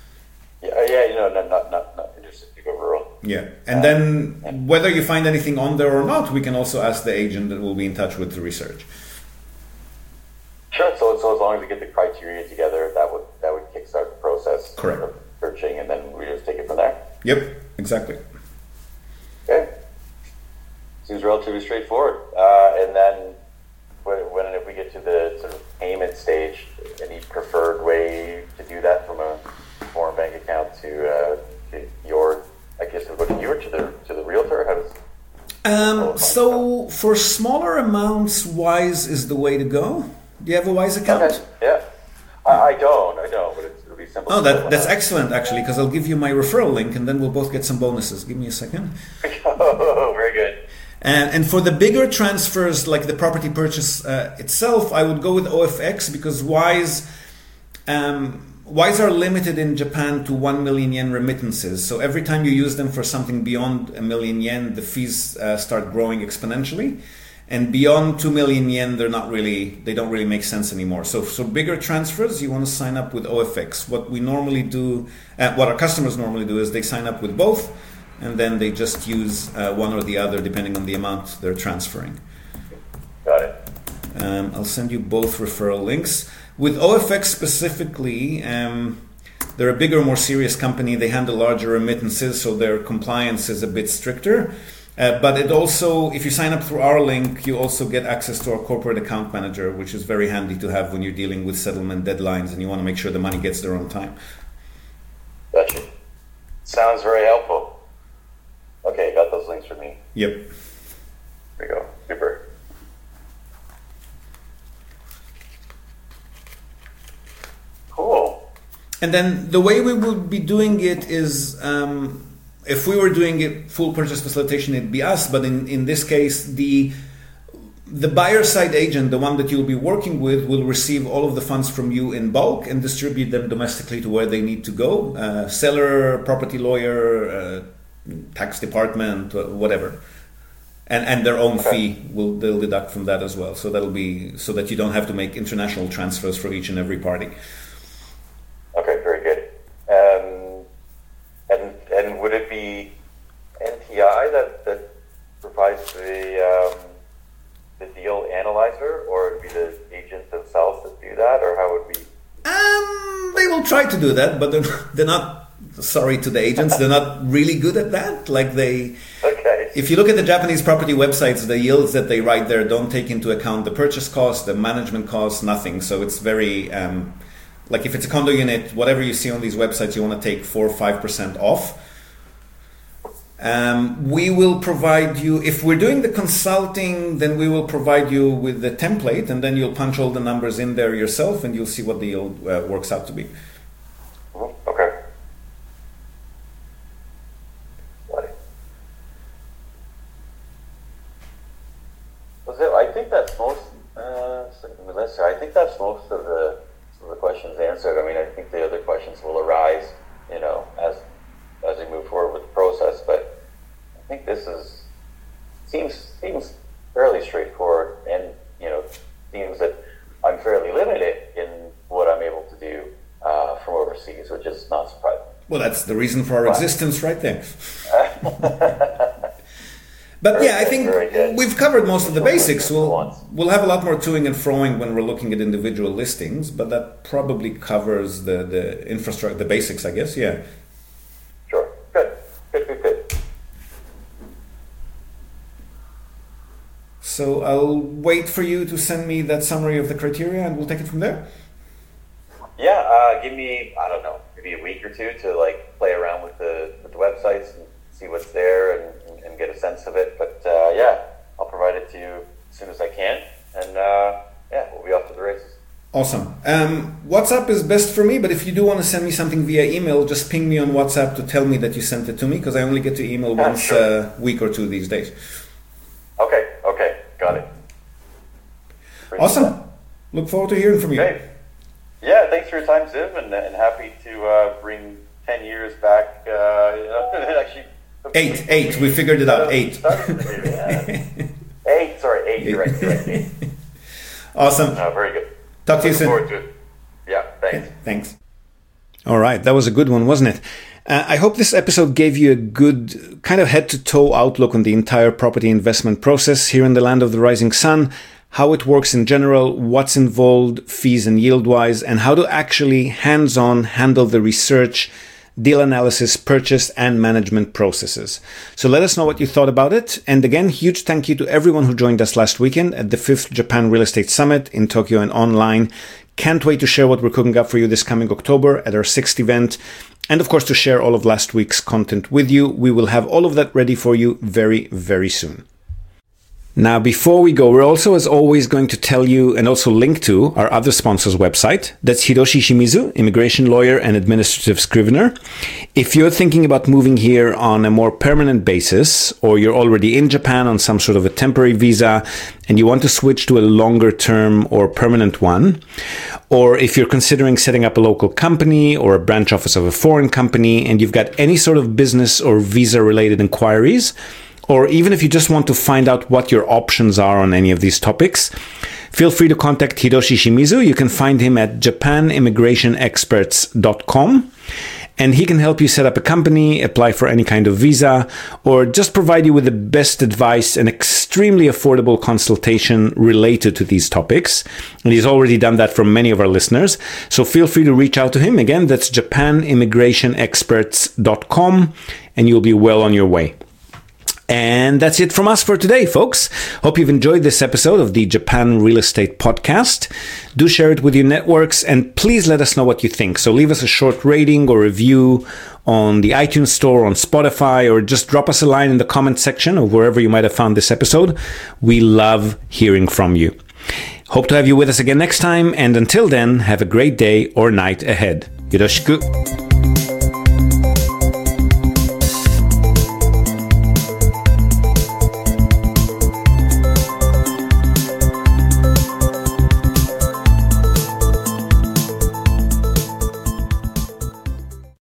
Not interested to go rural. Yeah, and then whether you find anything on there or not, we can also ask the agent that will be in touch with the research. Sure. So as long as we get the criteria together, that would kickstart the process. Correct. Of searching, and then we just take it from there. Yep, exactly. Okay. Seems relatively straightforward. And then if we get to the sort of payment stage, any preferred way to do that from a foreign bank account to your, I guess, to you or to the realtor? How does so for smaller amounts, Wise is the way to go. Do you have a Wise account? Okay. Yeah. I don't, but it'll be simple. Oh, that's excellent, actually, because I'll give you my referral link, and then we'll both get some bonuses. Give me a second. Oh, very good. And for the bigger transfers, like the property purchase itself, I would go with OFX, because Wise are limited in Japan to 1 million yen remittances. So every time you use them for something beyond 1 million yen, the fees start growing exponentially. And beyond 2 million yen, they don't really make sense anymore. So bigger transfers, you want to sign up with OFX. What we normally do, what our customers normally do, is they sign up with both, and then they just use one or the other depending on the amount they're transferring. Got it. I'll send you both referral links. With OFX specifically, they're a bigger, more serious company. They handle larger remittances, so their compliance is a bit stricter. But it also, if you sign up through our link, you also get access to our corporate account manager, which is very handy to have when you're dealing with settlement deadlines and you want to make sure the money gets there on time. Gotcha. Sounds very helpful. Okay, got those links for me. Yep. There we go. Super. Cool. And then the way we would be doing it is... if we were doing it full purchase facilitation, it'd be us. But in this case, the buyer side agent, the one that you'll be working with, will receive all of the funds from you in bulk and distribute them domestically to where they need to go. Seller, property lawyer, tax department, whatever. And their own fee they'll deduct from that as well. So that'll be so that you don't have to make international transfers for each and every party. Okay, very good. And would it be NTI that provides the deal analyzer, or would it be the agent themselves that do that, or how would we? will try to do that, but they're not, sorry to the agents, they're not really good at that. Okay. If you look at the Japanese property websites, the yields that they write there don't take into account the purchase cost, the management cost, nothing. So it's very, like if it's a condo unit, whatever you see on these websites, you want to take 4 or 5% off. We will provide you, if we're doing the consulting, then we will provide you with the template, and then you'll punch all the numbers in there yourself, and you'll see what the yield works out to be. Okay. I think that's most. I think that's most of the questions answered. I mean, I think the other questions will arise, as we move forward with the process. But I think this seems fairly straightforward, and seems that I'm fairly limited in what I'm able to do from overseas, which is not surprising. Well, that's the reason for our existence, right there. But yeah, I think we've covered most of the basics. We'll have a lot more toing and froing when we're looking at individual listings, but that probably covers the infrastructure, the basics, I guess. Yeah. Sure. Good. So I'll wait for you to send me that summary of the criteria, and we'll take it from there. Yeah. Give me, I don't know, maybe a week or two to play around with the websites and see what's there and get a sense of it. But I'll provide it to you as soon as I can, and we'll be off to the races. Awesome. WhatsApp is best for me, but if you do want to send me something via email, just ping me on WhatsApp to tell me that you sent it to me, because I only get to email once a week or two these days. Okay, got it. Awesome. Look forward to hearing from you. Okay. Yeah, thanks for your time, Ziv, and happy to bring 10 years back. Actually, 8. We figured it out. 8. 8. Sorry, 8. You're right. 8. Awesome. Very good. Talk to you soon. Forward to it. Yeah, thanks. Thanks. All right, that was a good one, wasn't it? I hope this episode gave you a good kind of head-to-toe outlook on the entire property investment process here in the land of the rising sun, how it works in general, what's involved, fees and yield-wise, and how to actually hands-on handle the research, deal analysis, purchase, and management processes. So let us know what you thought about it. And again, huge thank you to everyone who joined us last weekend at the 5th Japan Real Estate Summit in Tokyo and online. Can't wait to share what we're cooking up for you this coming October at our 6th event. And of course, to share all of last week's content with you. We will have all of that ready for you very, very soon. Now, before we go, we're also, as always, going to tell you and also link to our other sponsor's website. That's Hiroshi Shimizu, immigration lawyer and administrative scrivener. If you're thinking about moving here on a more permanent basis, or you're already in Japan on some sort of a temporary visa, and you want to switch to a longer term or permanent one, or if you're considering setting up a local company or a branch office of a foreign company, and you've got any sort of business or visa-related inquiries, or even if you just want to find out what your options are on any of these topics, feel free to contact Hiroshi Shimizu. You can find him at japanimmigrationexperts.com, and he can help you set up a company, apply for any kind of visa, or just provide you with the best advice and extremely affordable consultation related to these topics. And he's already done that for many of our listeners. So feel free to reach out to him. Again, that's japanimmigrationexperts.com, and you'll be well on your way. And that's it from us for today, folks. Hope you've enjoyed this episode of the Japan Real Estate Podcast. Do share it with your networks, and please let us know what you think. So leave us a short rating or review on the iTunes Store, on Spotify, or just drop us a line in the comment section or wherever you might have found this episode. We love hearing from you. Hope to have you with us again next time, and until then, have a great day or night ahead. Yoroshiku.